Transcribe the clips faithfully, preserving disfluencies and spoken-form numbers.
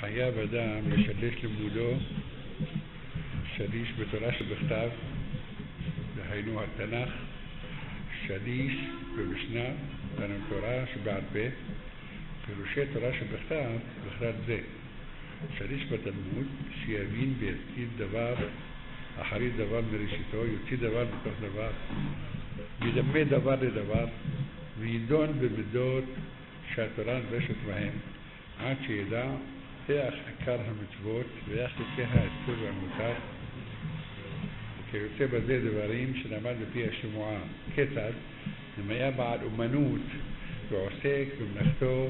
חייב אדם לשלש לימודו שליש בתורה שבכתב, דהיינו התנ"ך, שליש במשנה, דהיינו תורה שבעל פה, פירושי תורה שבכתב, בכלל זה שליש בתלמוד, שיבין וישכיל דבר אחרי דבר מראשיתו, יוציא דבר בתוך דבר, ידמה דבר לדבר, וידון במידות שהתורה נדרשת בהם, עד שידע איך עיקר המצוות ואיך יוצא האסור והמותר, וכיוצא בזה דברים שלמד בפי השמועה. כיצד? אם היה בעל אומנות ועוסק במלאכתו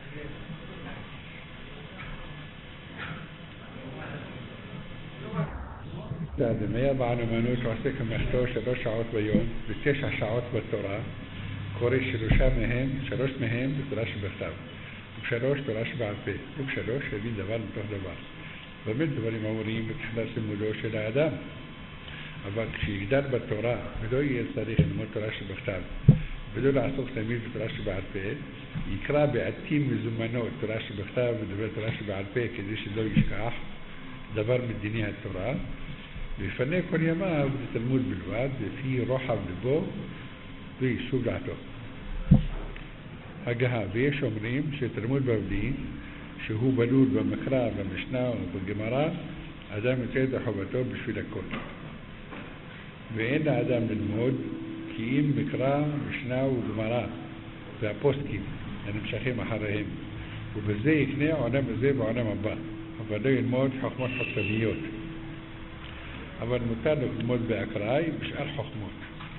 אם היה בעל אומנות ועוסק במלאכתו שלוש שעות ביום ותשע שעות בתורה, קורא שלושה מהם, שלוש מהם בתורה שבכתב, ושלוש תורה שבעל פה, ובשלוש יבין דבר מתוך דבר. באמת דברים אמורים בתחילת לימודו של האדם, אבל כשיגדל בתורה ולא יהיה צריך ללמוד תורה שבכתב ולא לעסוק תמיד בתורה שבעל פה, יקרא בעתים מזומנות תורה שבכתב ודבר תורה שבעל פה כדי שלא ישכח דבר מדיני התורה, ויפנה כל ימיו לתלמוד בלבד לפי רוחב ליבו ויישוב דעתו. הגהה, ויש אומרים שתלמוד בבלי שהוא בלול במקרא, במשנה ובגמרא, אדם יוצא את חובתו בשביל הכל, ואין לאדם ללמוד כי אם מקרא, משנה וגמרא והפוסקים הנמשכים אחריהם, ובזה יקנה עולם בזה בעולם הבא, אבל לא ילמוד חוכמות חצביות, אבל מותר ללמוד באקראי בשאר חוכמות.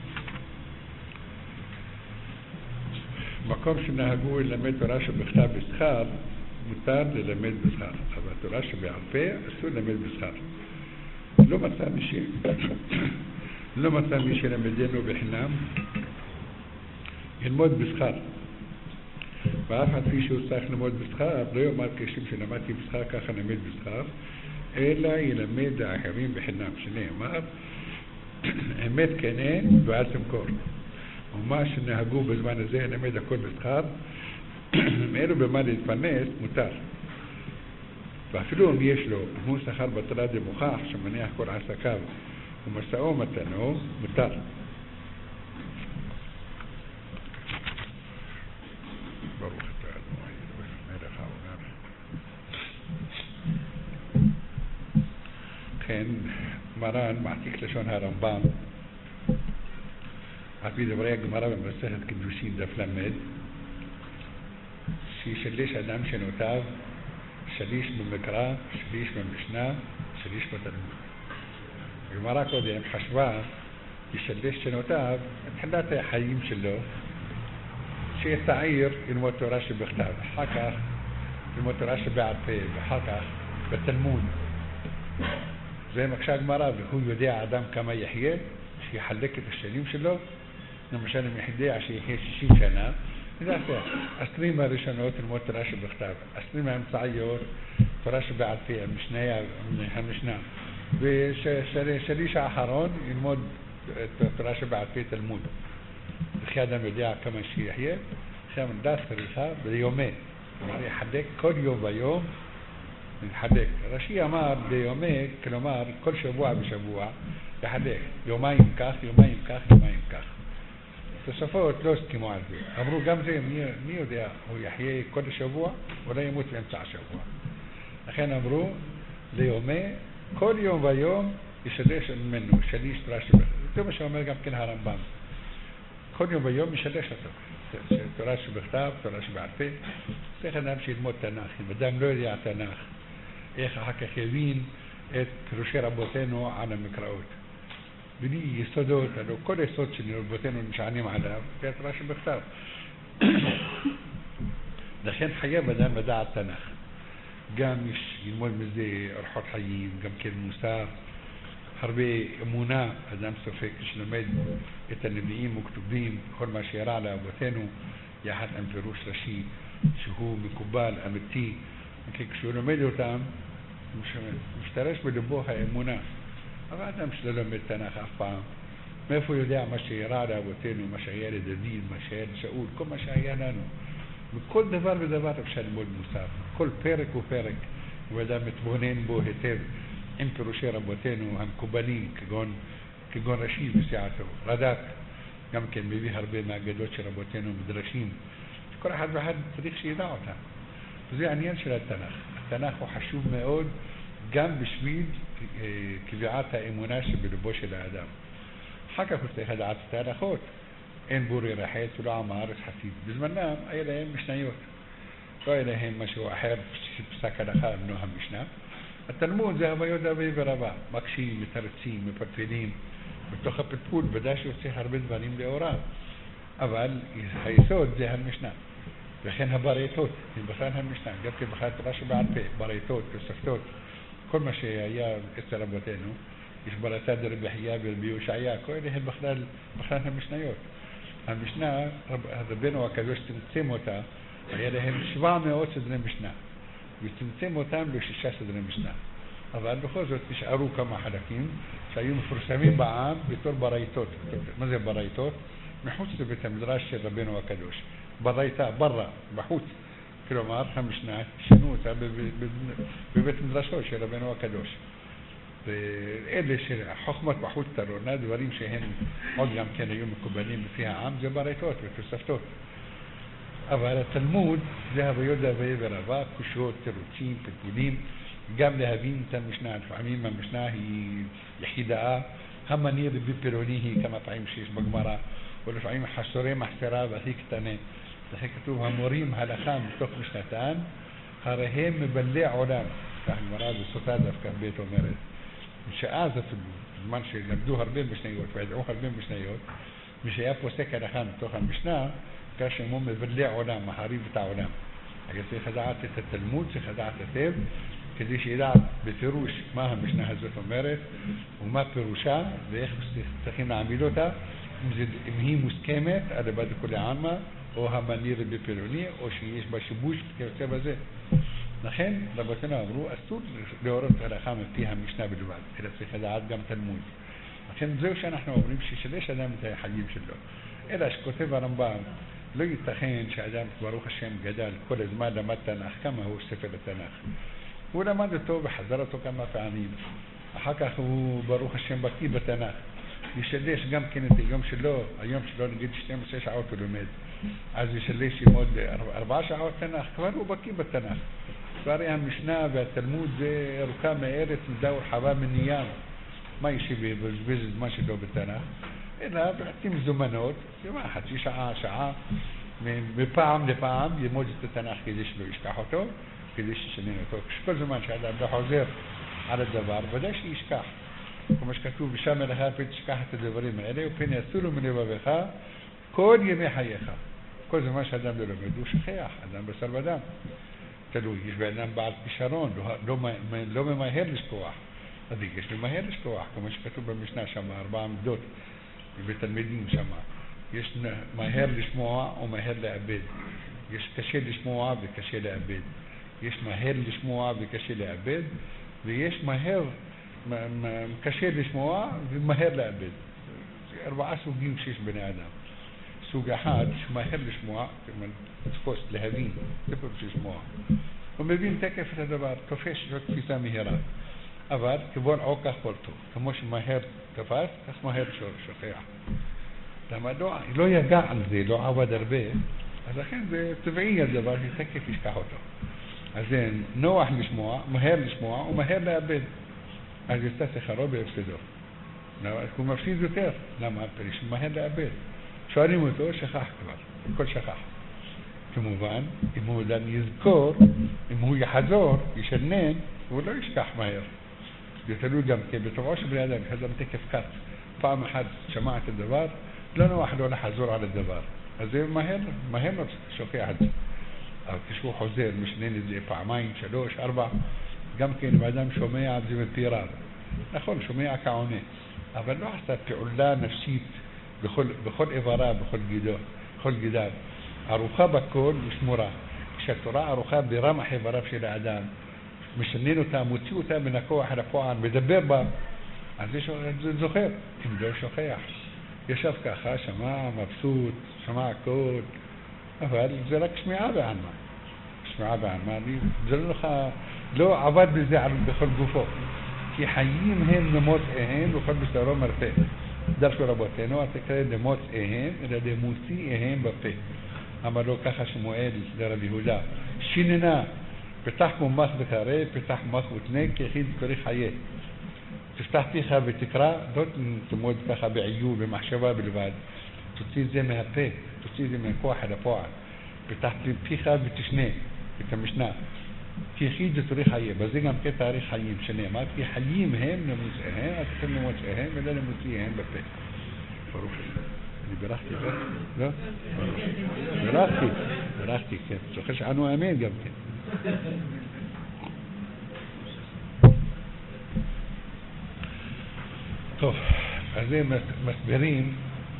מקום שנהגו ללמד תורה שבכתב בשכר, מותר ללמד בשכר, אבל תורה שבעל פה אסור ללמד בשכר. לא מצא מי ש... לא מצא מי שלמדנו בחינם ללמוד בשכר, ואף על פי שהוא צריך ללמוד בשכר לא יאמר כשם שלמדתי בשכר ככה ללמד בשכר, אלא ילמד האחרים בחינם, שנאמר אמת כן אין ואל תמכור. ומה שנהגו בזמן הזה ללמד הכל בשכר, אלו במה להתפרנס מותר, ואפילו אם יש לו הוא שכר בתורה דמוכח שמניח כל עסקיו ומשאו מתנו, מותר. ברוך אתה אדוני אלוהינו מלך העולם. כן, מרן מעתיק לשון הרמב"ם על פי דברי הגמרא במסכת קידושין דף למד, שישלש אדם שנותיו שליש במקרא, שליש במשנה, שליש בתלמוד. הגמרא קודם חשבה ישלש שנותיו בתחילת החיים שלו, שיהיה צעיר ללמוד תורה שבכתב, אחר כך ללמוד תורה שבעל פה, ואחר כך בתלמוד. זה מקשה הגמרא, והוא יודע אדם כמה יחיה, שיחלק את השנים שלו. למשל אם יחיה שיחיה שישים שנה, נעשה עשרים הראשונות ללמוד תורה שבכתב, עשרים האמצעיות תורה שבעל פה, המשנה, המשנה, ושליש האחרון ללמוד תורה שבעל פה תלמוד. וכי אדם יודע כמה שיחיה, שם דס צריכה ביומי, כלומר יחדק כל יום ויום, יחדק. רש"י אמר ביומי, כלומר כל שבוע בשבוע יחדק, יומיים כך, יומיים כך, יומיים כך. תוספות לא הסכימו על זה, אמרו גם זה, מי, מי יודע, הוא יחיה כל השבוע או לא ימות באמצע השבוע. לכן אמרו ליומי, כל יום ויום ישלש ממנו, שליש תורה שבכתב. זה מה שאומר גם כן הרמב"ם, כל יום ויום ישלש אותו, תורה שבכתב, תורה שבעל פה. צריך אדם שילמוד תנ"ך, אם אדם לא יודע תנ"ך, איך אחר כך יבין את פירושי רבותינו על המקראות. בלי יסודות, הלוא כל יסוד של רבותינו נשענים עליו, זה התורה שבכתב. לכן חייב אדם לדעת תנ"ך. גם יש ללמוד מזה אורחות חיים, גם כן מוסר, הרבה אמונה, אדם סופק שלומד את הנביאים וכתובים, כל מה שירע לאבותינו, יחד עם פירוש רש"י, שהוא מקובל, אמיתי, כשהוא לומד אותם, משתרש בלבו האמונה. אבל אדם שלא לומד תנ"ך אף פעם, מאיפה יודע מה שירע לאבותינו, מה שהיה לדוד, מה שהיה לשאול, כל מה שהיה לנו. בכל דבר ודבר אפשר ללמוד מוסר, כל פרק ופרק. ואדם מתבונן בו היטב עם פירושי רבותינו המקובלים כגון, כגון רש"י בסיעתו, רד"ק גם כן מביא הרבה מהאגדות של רבותינו מדרשים, כל אחד ואחד צריך שידע אותם. וזה העניין של התנ"ך. התנ"ך הוא חשוב מאוד גם בשביל אה, קביעת האמונה שבלבו של האדם. אחר כך הוא צריך לדעת את ההלכות. אין בור ירחץ ולא עם הארץ חסיד. בזמנם היה להם משניות. לא היה להם משהו אחר שפסק הלכה בנו המשנה. התלמוד זה הוויות אבי ורבה. מקשים, מתרצים, מפלפלים. בתוך הפלפול ודאי שיוצא הרבה דברים לאורם. אבל היסוד זה המשנה. וכן הברייתות, הם בכלל המשנה, גם כן בכלל תורה שבעל פה, ברייתות, תוספתות, כל מה שהיה אצל רבותינו, יש ברייתא דרבי חייא ורבי יושעיה, כל אלה הם בכלל, בכלל המשניות. המשנה, רבנו הקדוש צמצם אותה, היה להם שבע מאות סדרי משנה, וצמצם אותם לשישה סדרי משנה. אבל בכל זאת נשארו כמה חלקים שהיו מפורסמים בעם בתור ברייתות. מה זה ברייתות? מחוץ לבית המדרש של רבנו הקדוש. ברייתא, ברא, בחוץ. כלומר, המשנה שינו אותה בבית מדרשו של רבנו הקדוש. ואלה של חוכמת בחוץ תרונה, דברים שהם עוד גם כן היו מקובלים לפי העם, זה ברייתות ותוספתות. אבל התלמוד זה הוויות דאבי ורבה, קושיות, תירוצים, פלפולים, גם להבין את המשנה. לפעמים המשנה היא יחידה, המניר בפירוני היא כמה פעמים שיש בגמרא, ולפעמים חסורי מחסרה והכי קטנה. לכן כתוב המורים הלכה מתוך משנתן, הרי הם מבלע עולם. כך גמרא בסוטה דווקא בית אומרת. שאז אפילו, בזמן שלמדו הרבה משניות וידעו הרבה משניות, מי שהיה פוסק הלכה מתוך המשנה, כאשר הוא מבלע עולם, מחריב את העולם. היה צריך לדעת את התלמוד, צריך לדעת היטב, כדי שידע בפירוש מה המשנה הזאת אומרת, ומה פירושה, ואיך צריכים להעמיד אותה, אם, זה, אם היא מוסכמת על ידי כולי עלמא, או המניר בפירוני, או שיש בה שיבוש כיוצא בזה. לכן, רבותינו אמרו, אסור להורות הלכה מפי המשנה בלבד, אלא צריך לדעת גם תלמוד. לכן זהו שאנחנו אומרים ששלש אדם את החיים שלו. אלא שכותב הרמב"ם, לא ייתכן שאדם, ברוך השם, גדל כל הזמן למד תנ"ך, כמה הוא ספר התנ"ך. הוא למד אותו וחזר אותו כמה פעמים. אחר כך הוא, ברוך השם, בקיא בתנ"ך. ישלש גם כן את היום שלו, היום שלו נגיד שתים עשרה שעות הוא לומד. אז ישלש עם עוד ארבע שעות תנ"ך, כבר הוא בקיא בתנ"ך. כבר המשנה והתלמוד זה ארוכה מארץ, נדע ורחבה מניים. מה ישיב בזבז זמן שלו בתנ"ך? אלא בעצים זומנות, כמה חצי שעה, שעה, מפעם לפעם ילמוד את התנ"ך כדי שלא ישכח אותו, כדי שישנן אותו. כל זמן שאדם לא חוזר על הדבר, ודאי שישכח. כמו שכתוב, בשם אליך ותשכח את הדברים האלה, ופן יסולו מלבבך כל ימי חייך. כל זמן שאדם לא לומד, הוא שכח, אדם בשר ודם. תלוי, יש באדם בעל כישרון, לא, לא, לא ממהר לשכוח. אז יש ממהר לשכוח, כמו שכתוב במשנה שם, ארבע עמדות בתלמידים שם. יש מהר לשמוע ומהר לאבד. יש קשה לשמוע וקשה לאבד. יש מהר לשמוע וקשה לאבד, ויש מהר קשה לשמוע ומהר לאבד. זה ארבעה סוגים שיש בני אדם. סוג אחד שמהר לשמוע, תפוס, להבין, זה פשוט לשמוע. הוא מבין תקף את הדבר, תופס זאת תפיסה מהירה. אבל כבון עוקה חולתו, כמו שמהר תפס, אז מהר שוכח. למה לא, לא יגע על זה, לא עבד הרבה, אז לכן זה טבעי הדבר, תקף ישכח אותו. אז זה נוח לשמוע, מהר לשמוע ומהר לאבד. אז יצא שכרו בהפסדו. הוא מפסיד יותר. למה? פריש מהר לאבד. שואלים אותו, שכח כבר. הכל שכח. כמובן, אם הוא אדם יזכור, אם הוא יחזור, ישנן, הוא לא ישכח מהר. זה תלוי גם כן, בטבעו של בני אדם, אדם תקף קט. פעם אחת שמע את הדבר, לא נוח לו לחזור על הדבר. אז זה מהר, מהר לא שוכח את זה. אבל כשהוא חוזר, משנן את זה פעמיים, שלוש, ארבע, גם כן, ואדם שומע זה מפי רב. נכון, שומע כעונה, אבל לא עשתה פעולה נפשית בכל, בכל איברה, בכל גידו, בכל גידיו. ערוכה בכל ושמורה. כשהתורה ערוכה ברמח איבריו של האדם, משנן אותה, מוציא אותה מן הכוח אל הפועל, מדבר בה, אז זה זוכר, אם לא שוכח. ישב ככה, שמע, מבסוט, שמע הכל, אבל זה רק שמיעה בעלמא. שמיעה בעלמא, זה לא לך לא עבד בזה בכל גופו. כי חיים הם למוצאיהם וכל בשרו מרפא. דרכו רבותינו, אתה קרא למוצאיהם, אלא למוציאיהם בפה. אמר לו ככה שמואל לרבי יהודה, שיננה, פתח מומח וקרא, פתח מומח ותנה, כי יחיד קורא חיה. תפתח פיך ותקרא, לא תמוד ככה בעיון, במחשבה בלבד. תוציא את זה מהפה, תוציא את זה מהכוח אל הפועל. פתח פיך ותשנה את המשנה. כי יחיד זה תורי חיה, בזה גם כתאריך חיים שנאמר, כי חיים הם למוצאיהם, אז אתם למוצאיהם ולא למוציאיהם בפה. ברוך השם. אני ברכתי, לא? ברכתי, ברכתי, כן. זוכר שענו אמן גם כן. טוב, אז זה מסבירים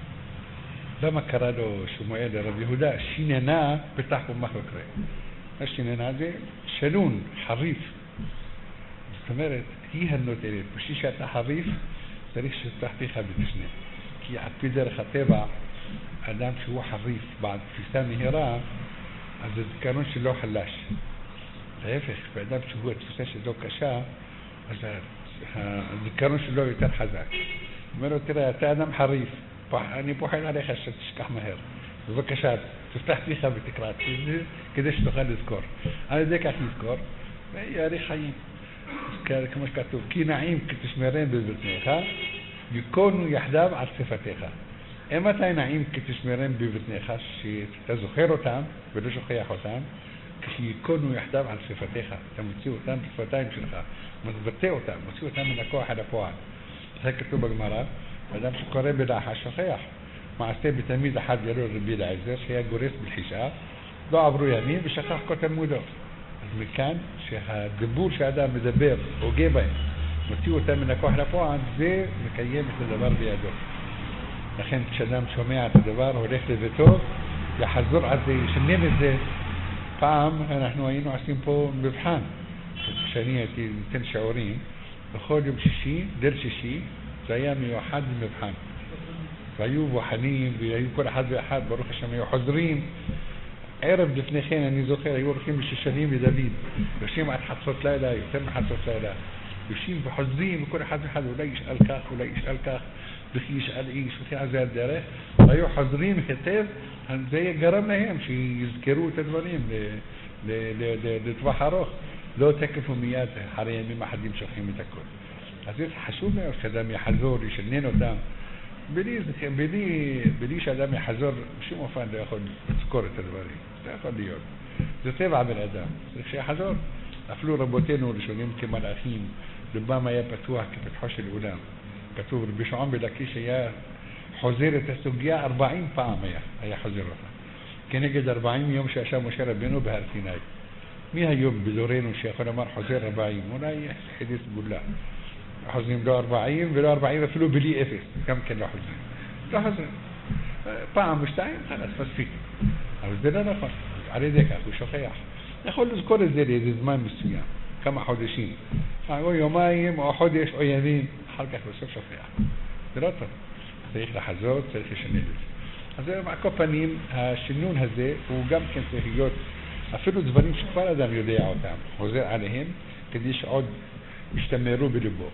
למה קרא לו שמואל לרב יהודה, שיננה פתח ומח וקרא. השיננה זה שנון, חריף. זאת אומרת, היא הנותנת, בשביל שאתה חריף, צריך שתפתח פיך ותשנה. כי על פי דרך הטבע, אדם שהוא חריף בעד תפיסה מהירה, אז הזיכרון שלו חלש. להפך, באדם שהוא התפיסה שלו קשה, אז הזיכרון שלו יותר חזק. אומר לו, תראה, אתה אדם חריף, אני פוחד עליך שתשכח מהר. בבקשה, תפתח פיך ותקרא את זה, כדי שתוכל לזכור. על ידי כך לזכור, ויאריך חיים. כמו שכתוב, כי נעים כתשמרן בבטניך, יקונו יחדיו על שפתיך. אם אתה נעים כתשמרן בבטניך, שאתה זוכר אותם ולא שוכח אותם, כשיקונו יחדיו על שפתיך, אתה מוציא אותם בשפתיים שלך, מבטא אותם, מוציא אותם מן הכוח אל הפועל. זה כתוב בגמרא, אדם שקורא בלחש שוכח. מעשה בתלמיד אחד גדול רבי אליעזר שהיה גורס בלחישה, לא עברו ימים ושכח כל תלמודו. אז מכאן שהדיבור שהאדם מדבר, הוגה בהם, מוציא אותם מן הכוח לפועל, זה מקיים את הדבר בידו. לכן כשאדם שומע את הדבר, הולך לביתו, יחזור על זה, ישנן את זה. פעם אנחנו היינו עושים פה מבחן. כשאני הייתי נותן שיעורים, בכל יום שישי, ליל שישי, זה היה מיוחד למבחן. והיו בוחנים, והיו כל אחד ואחד, ברוך השם, היו חוזרים. ערב לפני כן, אני זוכר, היו הולכים לששנים לדוד. יושבים עד חצות לילה, יותר מחצות לילה. יושבים וחוזרים, וכל אחד ואחד, אולי ישאל כך, אולי ישאל כך, וכי ישאל איש, וכי על זה הדרך. והיו חוזרים היטב, זה גרם להם שיזכרו את הדברים לטווח ארוך. לא תקף ומיד, אחרי ימים אחדים שוכחים את הכל. אז זה חשוב מאוד שאדם יחזור, ישנן אותם. בלי, בלי, בלי שאדם יחזור, בשום אופן לא יכול לזכור את הדברים. זה יכול להיות. זה טבע בן אדם. צריך שיחזור. אפילו רבותינו ראשונים כמלאכים, לבם היה פתוח כפתחו של אולם. כתוב, רבי שמעון בן לקיש היה חוזר את הסוגיה ארבעים פעם היה, היה חוזר אותה. כנגד ארבעים יום שישב משה רבינו בהר סיני. מי היום בדורנו שיכול לומר חוזר ארבעים? אולי חדיס גולה. חוזרים לא ארבעים ולא ארבעים אפילו בלי אפס, גם כן לא חוזרים. לא חוזרים. פעם ושתיים, חלס, מספיק. אבל זה לא נכון. על ידי כך הוא שוכח. יכול לזכור את זה לאיזה זמן מסוים, כמה חודשים. או יומיים, או חודש, או ימים, אחר כך בסוף שוכח. זה לא טוב. צריך לחזור, צריך לשנן את זה. אז זה מעקב פנים, השינון הזה הוא גם כן צריך להיות, אפילו דברים שכבר אדם יודע אותם, חוזר עליהם, כדי שעוד ישתמרו בלבו.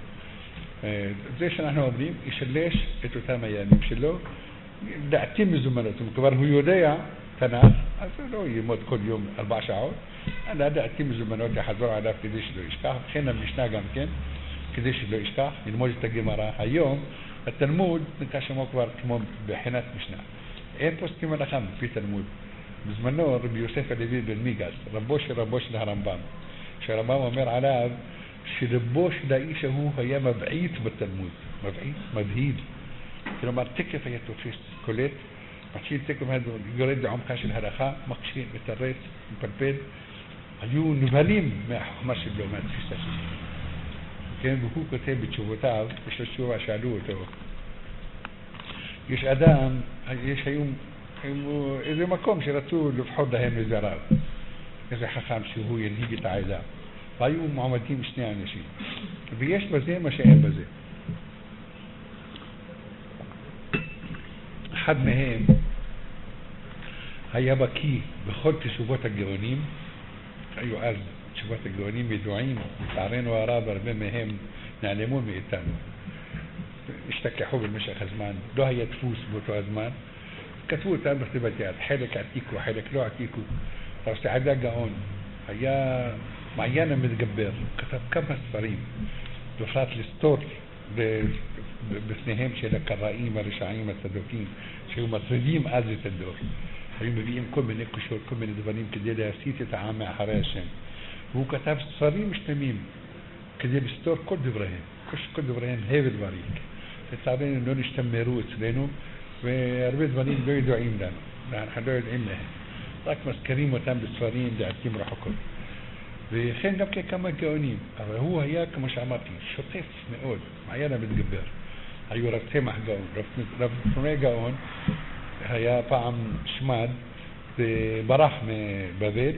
זה שאנחנו אומרים, ישלש את אותם הימים שלו, דעתי מזומנות, כבר הוא יודע תנ"ך, אז הוא לא ילמוד כל יום ארבע שעות, אלא דעתי מזומנות יחזור עליו כדי שלא ישכח, וכן המשנה גם כן, כדי שלא ישכח, ללמוד את הגמרא. היום, התלמוד נקרא שמו כבר כמו בחינת משנה. אין פוסקים הלכה בפי תלמוד. בזמנו רבי יוסף הלוי בן מיגס, רבו של רבו של הרמב"ם, שהרמב"ם אומר עליו שרבו של האיש ההוא היה מבעית בתלמוד, מבעית, מבהיל. כלומר, תקף היה תופס, קולט, מתחיל תקף, יורד לעומקה של הלכה, מקשיב, מתרץ, מפלפל. היו נבהלים מהחוכמה שלו, מהתפיסה שלו. כן, והוא כותב בתשובותיו, יש לו תשובה, שאלו אותו. יש אדם, יש היום, איזה מקום שרצו לבחור להם איזה רב, איזה חכם שהוא ינהיג את העדה. והיו מועמדים שני אנשים. ויש בזה מה שאין בזה. אחד מהם היה בקיא בכל תשובות הגאונים, היו אז תשובות הגאונים ידועים, לצערנו הרב הרבה מהם נעלמו מאיתנו, השתכחו במשך הזמן, לא היה דפוס באותו הזמן, כתבו אותם בכתיבת יד, חלק עתיקו, חלק לא עתיקו. רב סעדה גאון היה מעיין המתגבר, כתב כמה ספרים, בפרט לסתור בפניהם של הקראים הרשעים הצדוקים שהיו מטרידים אז את הדור, היו מביאים כל מיני קושות, כל מיני דברים כדי להסיט את העם מאחרי השם, והוא כתב ספרים שלמים כדי לסתור כל דבריהם, כל דבריהם הבל וריק. לצערנו לא נשתמרו אצלנו, והרבה דברים לא ידועים לנו, אנחנו לא יודעים להם, רק מזכרים אותם בספרים לעתים רחוקות. וכן גם כמה גאונים, אבל הוא היה, כמו שאמרתי, שוטף מאוד, מעיין המתגבר. היו רב צמח גאון, רב צמח גאון היה פעם שמד וברח מבבל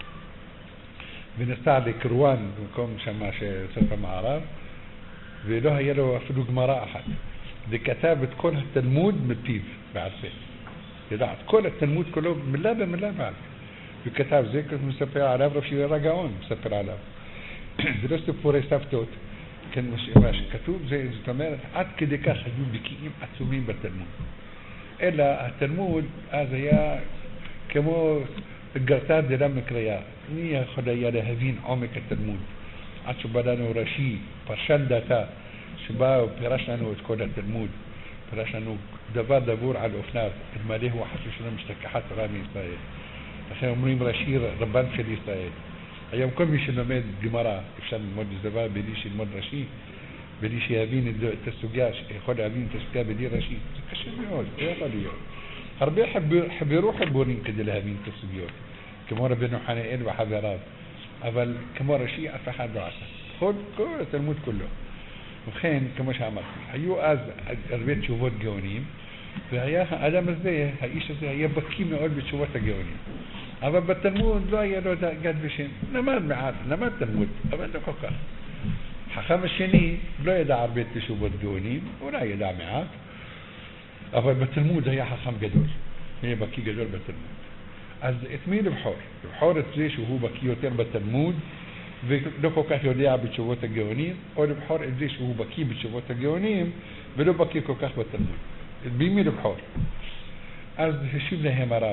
ונסע לקרואן במקום שמה שסוף המערב, ולא היה לו אפילו גמרא אחת, וכתב את כל התלמוד מפיו בעל פה, ידעת, כל התלמוד כולו מילה במילה בעל פה, וכתב זה כמו מספר עליו רב שירה גאון, מספר עליו. זה לא סיפורי סבתות, כן, מה שכתוב זה, זאת אומרת, עד כדי כך היו בקיאים עצומים בתלמוד. אלא התלמוד אז היה כמו גרתא דלה מקריאה, מי יכול היה להבין עומק התלמוד? עד שבא לנו רש"י, פרשן דתה, שבא ופירש לנו את כל התלמוד, פירש לנו דבר דבור על אופניו, אלמלא הוא חס ושלום משתכחת תורה מישראל. לכן אומרים רש"י רבן של ישראל. היום כל מי שלומד גמרא, אפשר ללמוד את דבר בלי שלמוד רש"י, בלי שיבין את הסוגיה, יכול להבין את הסוגיה בלי רש"י. זה קשה מאוד, זה יכול להיות. הרבה חברו חיבורים כדי להבין את הסוגיות, כמו רבנו חנאל וחבריו, אבל כמו רש"י אף אחד לא עשה. כל, כל התלמוד כולו. ובכן, כמו שאמרתי, היו אז הרבה תשובות גאונים, והיה האדם הזה, האיש הזה, היה בקיא מאוד בתשובות הגאונים. אבל בתלמוד לא היה לו גד ושם. למד מעט, למד תלמוד, אבל לא כל כך. חכם השני לא ידע הרבה תשובות גאונים, אולי ידע מעט, אבל בתלמוד היה חכם גדול, היה בקיא גדול בתלמוד. אז את מי לבחור? לבחור את זה שהוא בקיא יותר בתלמוד, ולא כל כך יודע בתשובות הגאונים, או לבחור את זה שהוא בקיא בתשובות הגאונים, ולא בקיא כל כך בתלמוד. במי לבחור? אז השיב להם הרב,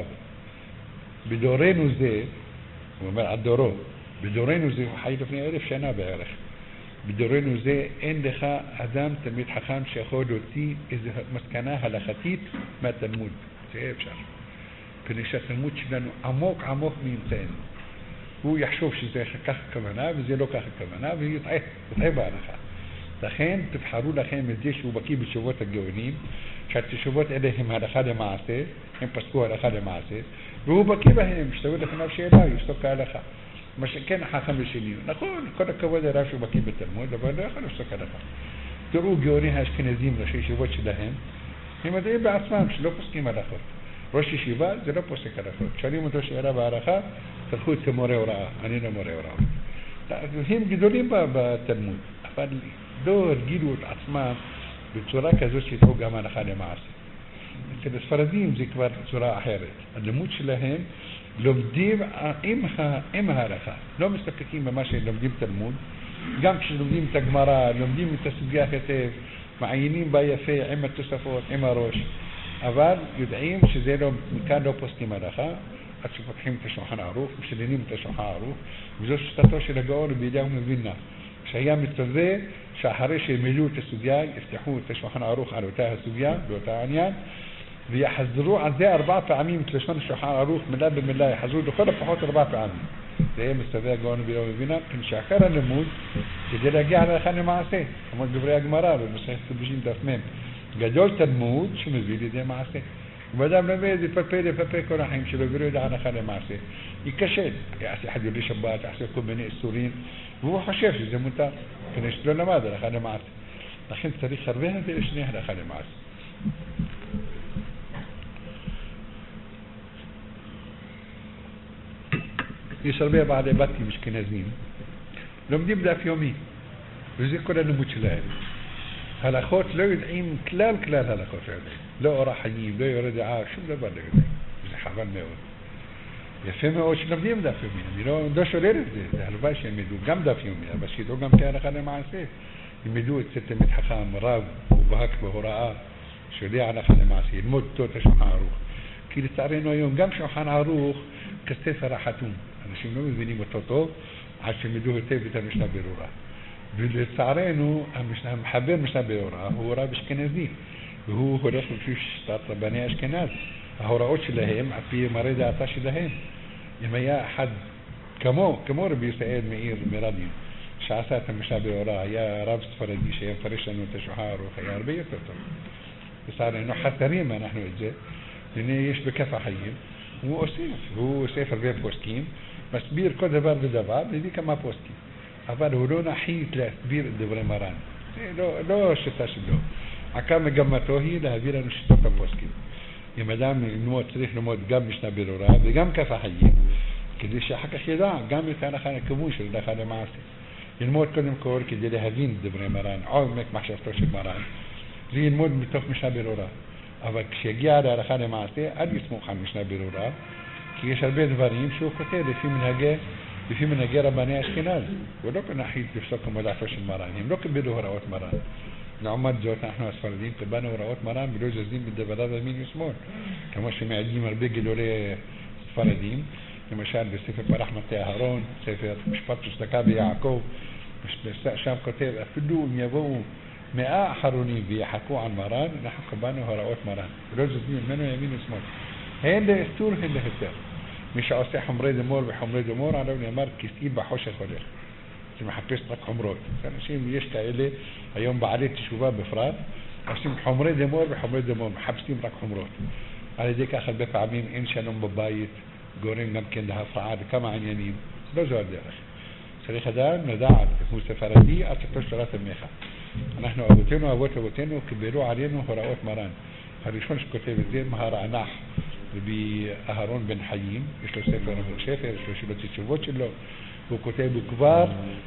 בדורנו זה, הוא אומר עד דורו, בדורנו זה, הוא חי לפני אלף שנה בערך, בדורנו זה אין לך אדם תלמיד חכם שיכול להוציא איזו מסקנה הלכתית מהתלמוד, זה אפשר. כדי שהתלמוד שלנו עמוק עמוק נמצאנו. הוא יחשוב שזה כך הכוונה וזה לא כך הכוונה ויטעה, יטעה בהלכה. לכן תבחרו לכם את זה שהוא בקיא בתשובות הגאונים, שהתשובות האלה הם הלכה למעשה, הם פסקו הלכה למעשה, והוא בקיא בהם, שתבוא לפניו שאלה, יפסוק ההלכה. מה שכן החכם השני, נכון, כל הכבוד הרב שהוא בקיא בתלמוד, אבל לא יכול לפסוק הלכה. תראו גאוני האשכנזים, ראשי ישיבות שלהם, הם יודעים בעצמם שלא פוסקים הלכות. ראש ישיבה זה לא פוסק הלכות. שואלים אותו שאלה בהלכה, תלכו את מורה הוראה, אני לא מורה הוראה. הם גדולים בתלמוד, אבל לא הרגילו את עצמם בצורה כזאת שיתאו גם הלכה למעשה. אצל הספרדים זה כבר צורה אחרת. הלימוד שלהם לומדים עם, עם ההלכה, לא מסתפקים במה שלומדים תלמוד, גם כשלומדים את הגמרא, לומדים את הסוגיה היטב, מעיינים בה יפה עם התוספות, עם הראש, אבל יודעים שזה לא, מכאן לא פוסקים הלכה, עד שפותחים את השולחן ערוך, משלנים את השולחן ערוך, וזו שיטתו של הגאון בידי ומבינה, שהיה מצווה שאחרי שמילאו את הסוגיה, יפתחו את השולחן ערוך על אותה הסוגיה, באותה עניין, ויחזרו על זה ארבע פעמים את לשון השולחן ערוך, מילה במילה, יחזרו לכל הפחות ארבע פעמים. זה היה מצווה הגאון בידי ומבינה, כשאחר הלימוד, כדי להגיע להלכה למעשה, כמו דברי הגמרא, במסכת קידושין דף מ'. גדול תלמוד שמביא לידי מעשה. ובאדם למד יפפה לפפה כל החיים שלו ולא ידע הלכה למעשה. ייכשל, יעשה חילולי שבת, יעשה כל מיני איסורים, והוא חושב שזה מותר, כדי שלא למד הלכה למעשה. לכן צריך הרבה הרבה לשני הלכה למעשה. יש הרבה בעלי בתים אשכנזים, לומדים דף יומי, וזה כל הלימוד שלהם. הלכות לא יודעים כלל כלל הלכות לא יודעים, לא אורח חיים, לא יורה דעה, שום דבר לא יודעים, זה חבל מאוד. יפה מאוד שלומדים דף יומי, אני לא, לא שולל את זה, זה הלוואי שהם ידעו גם דף יומי, אבל שידעו גם כהלכה למעשה. הם ידעו אצל תלמיד חכם, רב ובהק בהוראה, שיודע הלכה למעשה, ילמוד טוב את השולחן ערוך. כי לצערנו היום גם שולחן ערוך כספר החתום, אנשים לא מבינים אותו טוב, עד שהם ידעו היטב את המשנה ברורה. ולצערנו המחבר משנה ברורה הוא רב אשכנזי, והוא הולך לפי שיטת רבני אשכנז. ההוראות שלהם על פי מראה דעתה שלהם. אם היה אחד כמו, כמו רבי ישראל מאיר מרדין, שעשה את המשנה בהוראה, היה רב ספרדי שהיה מפרש לנו את השולחן ערוך, היה הרבה יותר טוב. לצערנו חסרים אנחנו את זה, הנה יש בכף החיים, הוא אוסף, הוא אוסף הרבה פוסקים, מסביר כל דבר ודבר, מביא כמה פוסקים. אבל הוא לא נחית להסביר את דברי מרן. זה לא, לא שיטה שלו. עיקר מגמתו היא להביא לנו שיטות הפוסקים. אם אדם ללמוד, צריך ללמוד גם משנה ברורה וגם כף החיים, כדי שאחר כך ידע גם את ההלכה הכיוון של הלכה למעשה. ללמוד קודם כל כדי להבין את דברי מרן, עומק מחשבתו של מרן, זה ללמוד מתוך משנה ברורה. אבל כשיגיע להלכה למעשה, אל יסמוך על משנה ברורה, כי יש הרבה דברים שהוא כותב לפי מנהגי, לפי מנהגי רבני אשכנז. הוא לא נחית לפסוק כמו דעתו של מרן, הם לא קיבלו הוראות מרן. לעומת זאת, אנחנו הספרדים קיבלנו הוראות מרן ולא זזים בדבריו ימין ושמאל. כמו שמעדים הרבה גדולי ספרדים, למשל בספר פרח מטה אהרון, ספר משפט וצדקה ביעקב, שם כותב, אפילו אם יבואו מאה אחרונים ויחכו על מרן, אנחנו קיבלנו הוראות מרן, ולא זזים ממנו ימין ושמאל. הן לאסור, הן להיתר. מי שעושה חומרי דמור וחומרי דמור, עליו נאמר כיסאי בחושך הולך. זה מחפש רק חומרות. אנשים, יש כאלה, היום בעלי תשובה בפרט, עושים חומרי דמור וחומרי דמור, מחפשים רק חומרות. על ידי כך הרבה פעמים אין שלום בבית, גורם גם כן להפרעה בכמה עניינים. לא זו הדרך. צריך אדם לדעת, הוא ספרדי, עד שתו שרת עמך. אנחנו אבותינו, אבות אבותינו, קיבלו עלינו הוראות מרן. הראשון שכותב את זה, מהר ענח, רבי אהרון בן חיים, יש לו ספר ספר, יש לו שאלות תשובות שלו, הוא כותב כבר,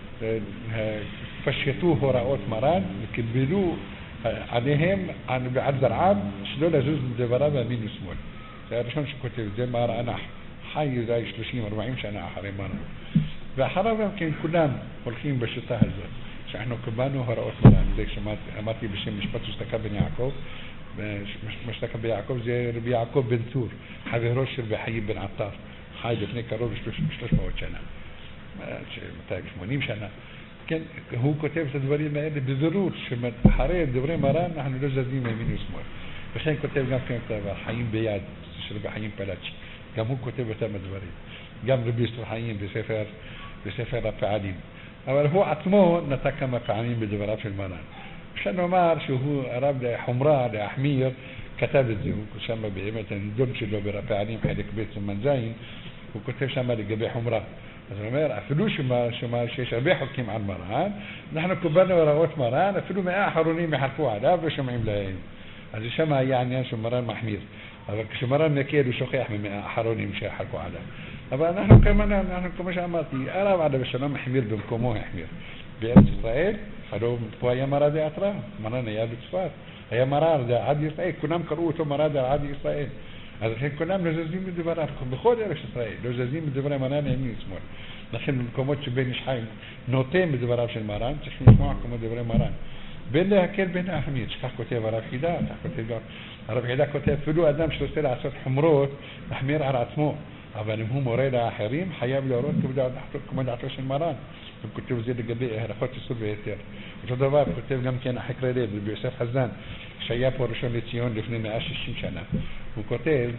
פשטו הוראות מרן, וקיבלו עליהם, על זרעם, שלא לזוז מדבריו ימין ושמאל. זה הראשון שכותב את זה, מהר ענח, חי ידעי שלושים ארבעים שנה אחרי מרן. ואחריו גם כן כולם הולכים בשיטה הזאת, שאנחנו קיבלנו הוראות מרן. זה כשאמרתי בשם משפט וצדקה בן יעקב, משתקה ביעקב זה רבי יעקב בן צור, חברו של רבי חיים בן עטר, חי לפני קרוב ל-שלוש מאות שנה, מאתיים ושמונים שנה. כן, הוא כותב את הדברים האלה בבירור, שאחרי דברי מרן אנחנו לא זזים ימין ושמאל. וכן כותב גם כן את החיים ביד של רבי חיים פלאצ'י, גם הוא כותב אותם הדברים. גם רבי יוסף חיים בספר, בספר הפעלים. אבל הוא עצמו נתן כמה פעמים בדבריו של מרן. אפשר לומר שהוא הרב לחומרה, להחמיר, כתב את זה, הוא שם באמת הנדון שלו ברפעלים חלק ב' סימן זין, הוא כותב שם לגבי חומרה. אז הוא אומר, אפילו שמה, שיש הרבה חוקים על מרן, אנחנו קיבלנו הוראות מרן, אפילו מאה אחרונים יחלקו עליו ושומעים להם. אז שם היה עניין שמרן מחמיר. אבל כשמרן מקל הוא שוכח ממאה אחרונים שיחלקו עליו. אבל אנחנו כמובן, אנחנו כמו שאמרתי, הרב עליו השלום מחמיר במקומו החמיר. בארץ ישראל, הלוא פה היה מרא דאתרא, מרן היה בצפת, היה מרא עד ישראל, כולם קראו אותו מרא עד ישראל. אז לכן כולם לא זזים בדבריו, בכל ארץ ישראל, לא זזים בדברי מרן ימין ושמאל. לכן במקומות שבן איש חי נותן בדבריו של מרן, צריכים לשמוע כמו דברי מרן. בין להקל בין להחמיר, שכך כותב הרב חידה, הרב חידה כותב, אפילו אדם שרוצה לעשות חומרות, מחמיר על עצמו, אבל אם הוא מורה לאחרים, חייב להורות כמו דעתו של מרן. הוא כותב זה לגבי הלכות איסור והיתר. אותו דבר כותב גם כן החקרי לב, רבי יוסף חזן, שהיה פה ראשון לציון לפני מאה ושישים שנה. הוא כותב,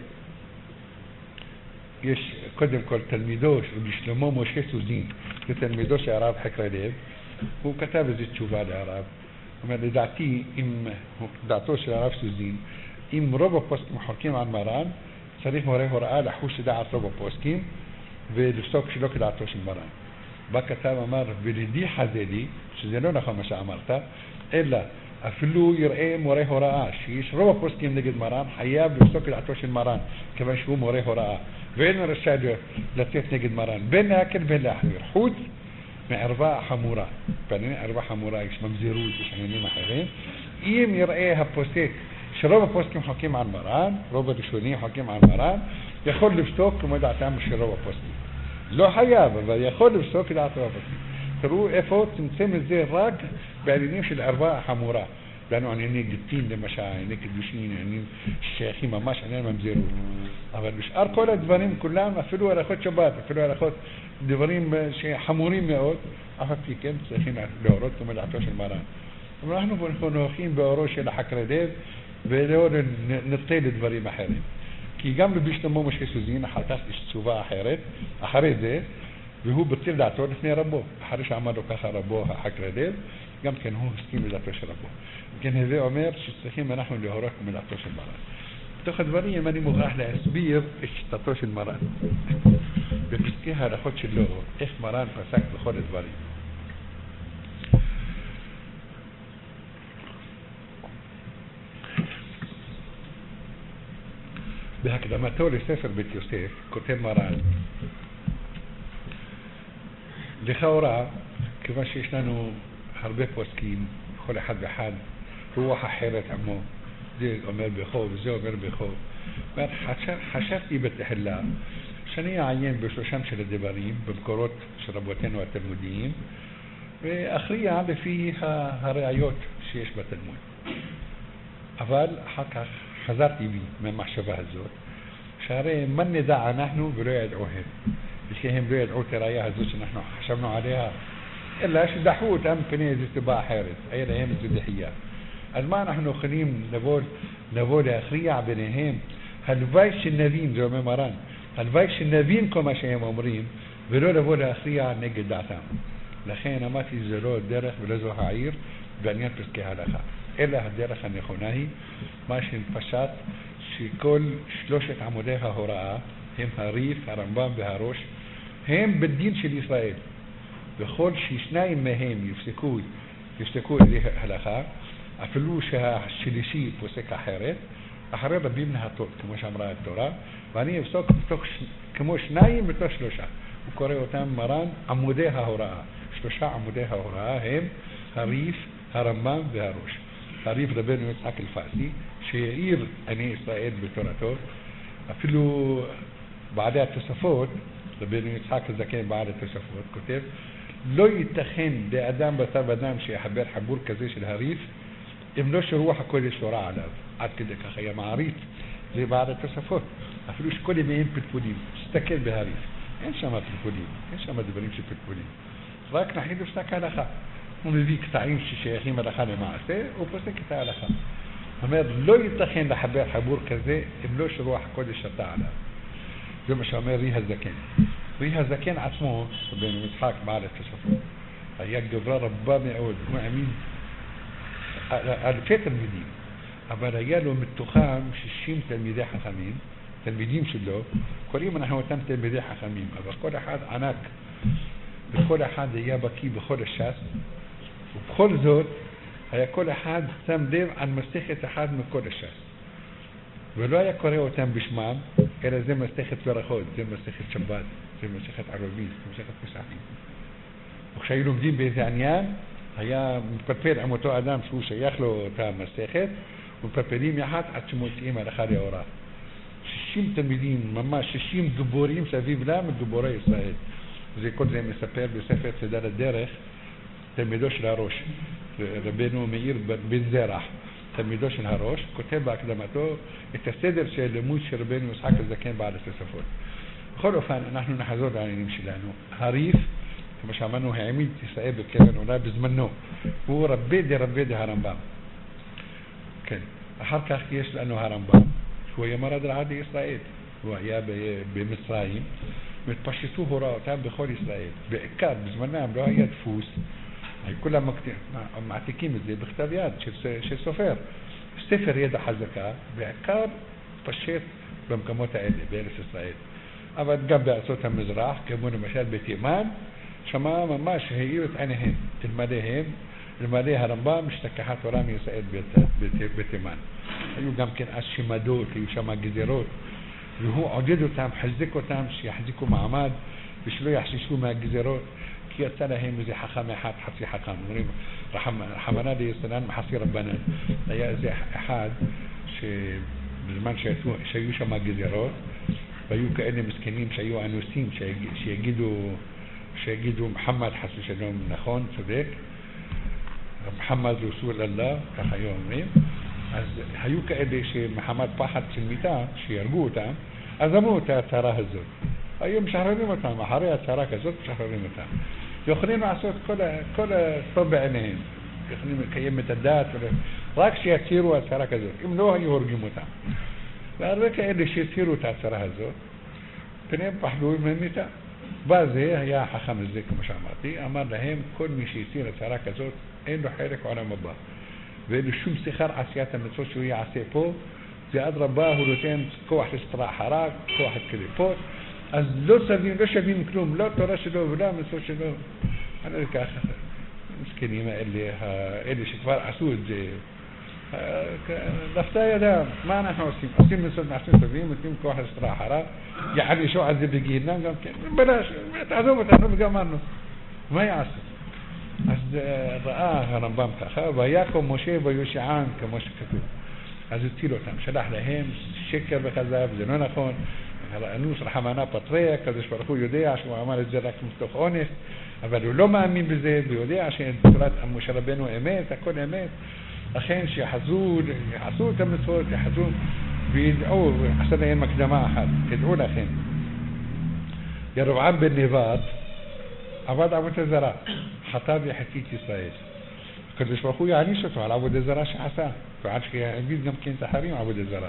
יש קודם כל תלמידו של רבי שלמה משה סוזין, זה תלמידו של הרב חקרי לב, הוא כתב איזו תשובה להרב. הוא אומר, לדעתי, אם דעתו של הרב סוזין, אם רוב הפוסקים חולקים על מרן, צריך מורה הוראה לחוש דעת רוב הפוסקים ולפסוק שלא כדעתו של מרן. בא כתב אמר, ולידי חזלי, שזה לא נכון מה שאמרת, אלא אפילו יראה מורה הוראה, שיש רוב הפוסקים נגד מרן, חייב לפסוק כדעתו של מרן, כיוון שהוא מורה הוראה, ואין רשאי לצאת נגד מרן, בין להקל בין להחמיר, חוץ מערבה חמורה. פעמים ערבה חמורה, יש ממזירות, יש עניינים אחרים. אם יראה הפוסק, שרוב הפוסקים חוקים על מרן, רוב הראשונים חוקים על מרן, יכול לפסוק כמו דעתם של רוב הפוסקים. לא חייב, אבל יכול לפסוק כדעת רוב הפוסקים. תראו איפה צמצם את זה רק בעניינים של ערווה חמורה. לנו ענייני גיטין למשל, ענייני קדושין, עניינים שייכים ממש עניין ממזירות. אבל בשאר כל הדברים כולם, אפילו הלכות שבת, אפילו הלכות דברים שחמורים מאוד, אף פי כן צריכים להורות כמו דעתו של מרן. אבל אנחנו נוחים באורו של החקרא דב, ולא נטה לדברים אחרים. כי גם רבי שלמה משה סוזין, אחר כך יש תשובה אחרת, אחרי זה, והוא בציל דעתו לפני רבו. אחרי שאמר לו ככה רבו החקרא דב, גם כן הוא הסכים לדעתו של רבו. כן, הווה אומר שצריכים אנחנו להורות מדעתו של מרן. בתוך הדברים אני מוכרח להסביר את שיטתו של מרן. בפסקי ההלכות שלו, איך מרן פסק בכל הדברים. בהקדמתו לספר בית יוסף, כותב מרן, לכאורה, כיוון שיש לנו הרבה פוסקים, כל אחד ואחד, רוח אחרת עמו, זה אומר בכו וזה אומר בכו. חשבתי בתחילה שאני אעיין בשלושם של הדברים, במקורות של רבותינו התלמודיים, ואכריע לפי הראיות שיש בתלמוד. אבל אחר כך חזרתי בי מהמחשבה הזאת, שהרי מה נדע אנחנו ולא ידעו הם, וכי הם לא ידעו את הראיה הזאת שאנחנו חשבנו עליה, אלא שדחו אותם פני איזו סיבה אחרת, היה להם איזו דחייה. אז מה אנחנו יכולים לבוא, לבוא להכריע ביניהם? הלוואי שנבין, זה אומר מרן, הלוואי שנבין כל מה שהם אומרים, ולא לבוא להכריע נגד דעתם. לכן אמרתי, זה לא דרך ולא זו העיר בעניין פסקי הלכה. אלא הדרך הנכונה היא, מה שנפשט, שכל שלושת עמודי ההוראה, הם הריף, הרמב"ם והראש, הם בדין של ישראל. בכל ששניים מהם יפסקו, יפסקו איזה הלכה, אפילו שהשלישי פוסק אחרת, אחרי רבים להטות, כמו שאמרה התורה, ואני אפסוק בתוך, כמו שניים בתוך שלושה. הוא קורא אותם מרן עמודי ההוראה. שלושה עמודי ההוראה הם הריף, הרמב"ם והראש. הריף רבנו יצחק אלפסי, שהעיר עיני ישראל בתורתו, אפילו בעדי התוספות, רבנו יצחק הזקן בעד התוספות, כותב, לא ייתכן לאדם בשר אדם שיחבר חבור כזה של הריף, אם לא שרוח הקודש שורה עליו. עד כדי כך היה מעריץ, זה בעד התוספות. אפילו שכל ימיהם פלפולים, תסתכל בהריף. אין שם פלפולים, אין שם דברים של פלפולים. רק נחליט לפסק ההלכה. הוא מביא קטעים ששייכים הלכה למעשה, הוא פוסק את ההלכה. הוא אומר, לא ייתכן לחבר חבור כזה, אם לא שרוח הקודש שרתה עליו. זה מה שאומר רי הזקן. רי הזקן עצמו, רבנו יצחק בעל התוספות, היה גברה רבה מאוד, הוא האמין אלפי תלמידים, אבל היה לו מתוכם שישים תלמידי חכמים, תלמידים שלו, קוראים אנחנו אותם תלמידי חכמים, אבל כל אחד ענק, וכל אחד היה בקיא בכל הש"ס, ובכל זאת היה כל אחד שם לב על מסכת אחד מכל הש"ס, ולא היה קורא אותם בשמם, אלא זה מסכת ברכות, זה מסכת שבת, זה מסכת ערבית, זה מסכת מסחים. וכשהיו לומדים באיזה עניין, היה מתפלפל עם אותו אדם שהוא שייך לו אותה מסכת, ומתפלפלים יחד עד שמוצאים הלכה לאורה. שישים תלמידים, ממש שישים גיבורים סביב להם, גיבורי ישראל. זה כל זה מספר בספר צדד הדרך, תלמידו של הראש, רבנו מאיר בן זרח, תלמידו של הראש, כותב בהקדמתו את הסדר של לימוד של רבנו יצחק הזקן בעל התוספות. בכל אופן, אנחנו נחזור לעניינים שלנו. הריף, כמו שאמרנו, העמיד ישראל בקרן עולה בזמנו. הוא רבי דה רבי דה הרמב"ם. כן. אחר כך יש לנו הרמב"ם, שהוא היה מרד רעד לישראל. הוא היה במצרים, מתפשטו הוראותיו בכל ישראל. בעיקר, בזמנם לא היה דפוס, כולם מעתיקים את זה בכתב יד של, של סופר. ספר ידע חזקה, בעיקר פשט במקומות האלה, בארץ ישראל. אבל גם בארצות המזרח, כמו למשל בתימן, שמה ממש העיר את עיניהם, אלמדיהם, אלמדי הרמב"ם, משתכחת תורה מישראל בתימן. היו גם כן אז שמדות, היו שם גזירות, והוא עודד אותם, חזק אותם, שיחזיקו מעמד, ושלא יחששו מהגזירות, כי יצא להם איזה חכם אחד, חצי חכם, אומרים, רחמנא ליצלן מחסי רבנן. היה איזה אחד, שבזמן שהיו שם גזירות, והיו כאלה מסכנים שהיו אנוסים שיגידו, שיגידו מחמד חס ושלום נכון, צודק, מחמד רסול אללה, ככה היו אומרים. אז היו כאלה שמחמד פחד של מיתה, שירגו אותם, אז אמרו את ההצהרה הזאת. היו משחררים אותם, אחרי ההצהרה כזאת משחררים אותם. יכולים לעשות כל, כל הטוב בעיניהם, יכולים לקיים את הדת, רק שיצהירו הצהרה כזאת, אם לא היו הורגים אותם. והרבה כאלה שהצהירו את ההצהרה הזאת, פניהם פחדו מהמיתה. בזה היה החכם הזה, כמו שאמרתי, אמר להם, כל מי שהצהיר הצהרה כזאת, אין לו חלק עולם הבא. ואין לו שום שכר עשיית המצוות שהוא יעשה פה, זה עד רבה הוא נותן כוח לסטרה חרק, כוח לקליפות, אז לא שווים, לא שווים כלום, לא תורה שלו ולא המצוות שלו. אני ככה, מסכנים האלה, האלה שכבר עשו את זה, לפתה ידם, מה אנחנו עושים? עושים מצוות מעשים טובים, נותנים כוח לסטרה חרק, יענישו על זה בגיהנם גם כן, בלש, תעזוב אותנו וגמרנו. מה יעשו? אז ראה הרמב"ם ככה, ויקום משה ויושען כמו שכתוב. אז הציל אותם, שלח להם שקר וכזב, זה לא נכון. אנוס רחמנה פטריה, הקדוש ברוך הוא יודע שהוא אמר את זה רק מתוך אונס, אבל הוא לא מאמין בזה, ויודע שתורת משה רבנו אמת, הכל אמת. לכן שיחזו, יעשו את המצוות, יחזו וידעו, עשה להם מקדמה אחת, תדעו לכם. ירבעם בן נבט עבד עבודה זרה, חטא וחטאת ישראל. הקדוש ברוך הוא יעניש אותו על עבודה זרה שעשה, ועד שיגיד גם כן תחרים עבודה זרה.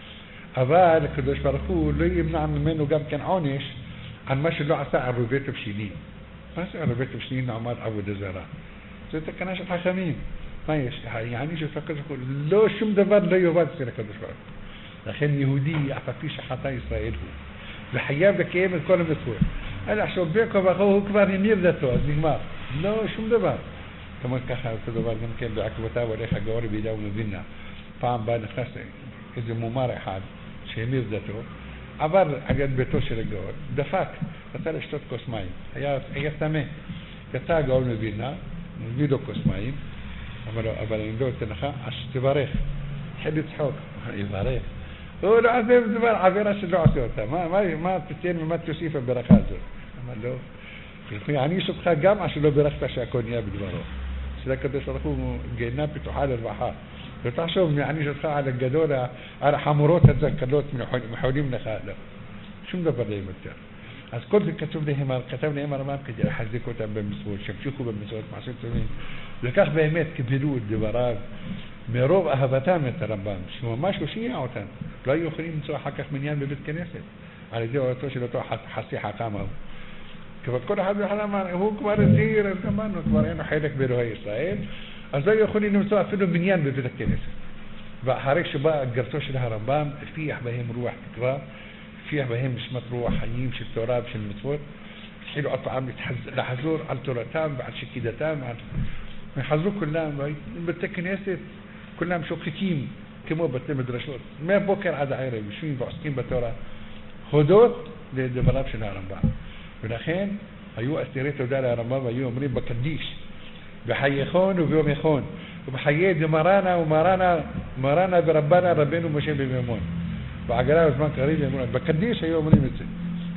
אבל הקדוש ברוך הוא לא ימנע ממנו גם כן עונש על מה שלא עשה על רובי תבשילים. מה זה על רובי תבשילים לעמד עבודה זרה? זו תקנה של חכמים. מה יש? יעניש אותו הקדוש ברוך הוא. לא, שום דבר לא יובד אצל הקדוש ברוך הוא. לכן יהודי, אף על פי שחטא ישראל הוא, וחייב לקיים את כל המצוות. אלא עכשיו בין כה וכה הוא כבר המיר דתו, אז נגמר. לא, שום דבר. כמובן ככה, אותו דבר גם כן בעקבותיו הולך הגאור בידה ומבינה. פעם בא נכנס איזה מומר אחד שהמיר דתו, עבר על יד ביתו של הגאור, דפק, רצה לשתות כוס מים, היה, היה תמה. יצא הגאור מבינה, מביא לו כוס מים, אמר לו, אבל אני לא אתן לך, אז תברך. התחיל לצחוק, יברך. הוא לא עזב דבר, עבירה שלא עושה אותה. מה, מה, מה תתן ומה תוסיף הברכה הזאת? אמר לו, יעניש אותך גם עד שלא ברכת שהכל נהיה בדברו. של הקדוש ברוך הוא גיהנם פתוחה לרווחה. לא תחשוב, יעניש אותך על הגדול, על החמורות הזקלות מחולים לך. לא. שום דבר לא ימצא. אז כל זה כתוב להם, כתב להם הרמב"ם כדי לחזק אותם במצוות, שימשיכו במצוות מעשים טובים. וכך באמת קיבלו את דבריו מרוב אהבתם את הרמב"ם, שממש הושיע אותם. לא היו יכולים למצוא אחר כך מניין בבית כנסת, על ידי הורתו של אותו חסי חכם ההוא. כבר כל אחד בכלל אמר, הוא כבר הזהיר, אז אמרנו, כבר אין לו חלק באלוהי ישראל, אז לא יכולים למצוא אפילו מניין בבית הכנסת. ואחרי שבא גרסו של הרמב"ם, הפיח בהם רוח תקווה, הפיח בהם נשמת רוח חיים של תורה ושל מצוות, התחילו עוד פעם לחזור על תורתם ועל שקידתם, וחזרו כולם בבתי כנסת, כולם שוקקים כמו בתי מדרשות, מהבוקר עד הערב, יושבים ועוסקים בתורה, הודות לדבריו של הרמב"ם. ולכן היו אסירי תודה לרמב"ם, היו אומרים בקדיש, בחייכון וביום יכון, ובחיי דמרנה ומרנה, מרנה ורבנה רבנו משה בן מימון. בעגלה בזמן קריב, בקדיש היו אומרים את זה.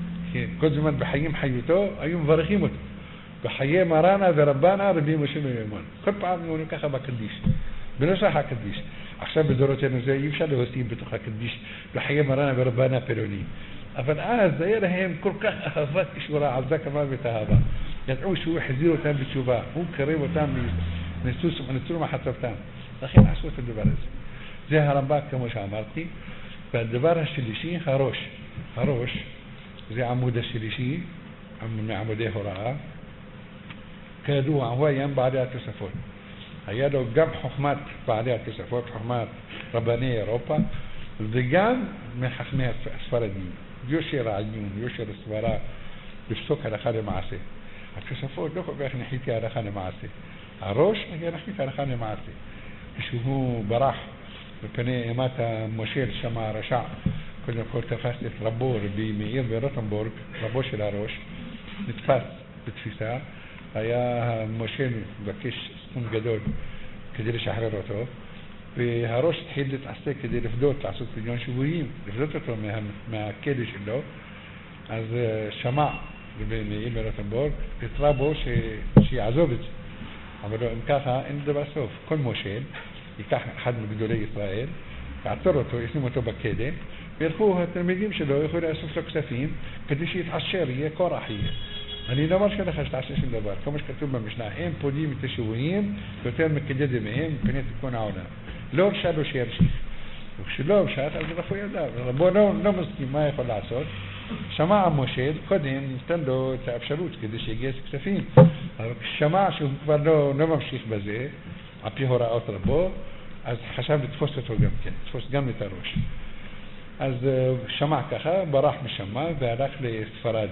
כל זמן בחיים חיותו, היו מברכים אותו. בחיי מרנה ורבנה רבי משה בן מימון. כל פעם אומרים ככה בקדיש. בנוסח הקדיש. עכשיו בדורותינו זה אי אפשר להוסיף בתוך הקדיש בחיי מרנה ורבנה פלוני. אבל אז היה להם כל כך אהבת אישורה, עזה כמה ותאהבה. ידעו שהוא החזיר אותם בתשובה. הוא קרב אותם וניצלו מחצבתם. לכן עשו את הדבר הזה. זה הרמב"ם כמו שאמרתי. והדבר השלישי, הראש. הראש זה עמוד השלישי, מעמודי הוראה. כידוע, הוא היה בעלי התוספות. היה לו גם חוכמת בעלי התוספות, חוכמת רבני אירופה, וגם מחכמי הספרדים. יושר העיון, יושר הסברה, לפסוק הלכה למעשה. התוספות לא כל כך נחיתי הלכה למעשה. הראש היה נחית הלכה למעשה. כשהוא ברח בפני אימת המושל שם הרשע, קודם כל תפס את רבו, רבי מאיר ורוטנבורג, רבו של הראש, נתפס בתפיסה, היה המושל מבקש סכום גדול כדי לשחרר אותו, והראש התחיל להתעסק כדי לפדות, לעשות פדיון שבויים, לפדות אותו מה, מהכלא שלו. אז שמע מאיר מרוטנבורג, התראה בו ש... שיעזוב את זה. אבל אם ככה, אין דבר סוף. כל מושל ייקח אחד מגדולי ישראל, יעצור אותו, ישים אותו בכלא, וילכו התלמידים שלו, יכולו לאסוף לו כספים, כדי שיתעשר, יהיה כורח יהיה. אני לא אומר שלך שתעשה שום דבר, כמו שכתוב במשנה, הם פודים את השבויים יותר מכדי דמיהם, מפני תיקון העולם. לא הרשה לו שימשיך. וכשלא הרשה, אז רפו ידיו. רבו לא, לא מסכים מה יכול לעשות. שמע המושל, קודם ניתן לו את האפשרות כדי שיגייס כספים. אבל כששמע שהוא כבר לא, לא ממשיך בזה, על פי הוראות רבו, אז חשב לתפוס אותו גם כן, לתפוס גם את הראש. אז שמע ככה, ברח משם והלך לספרד,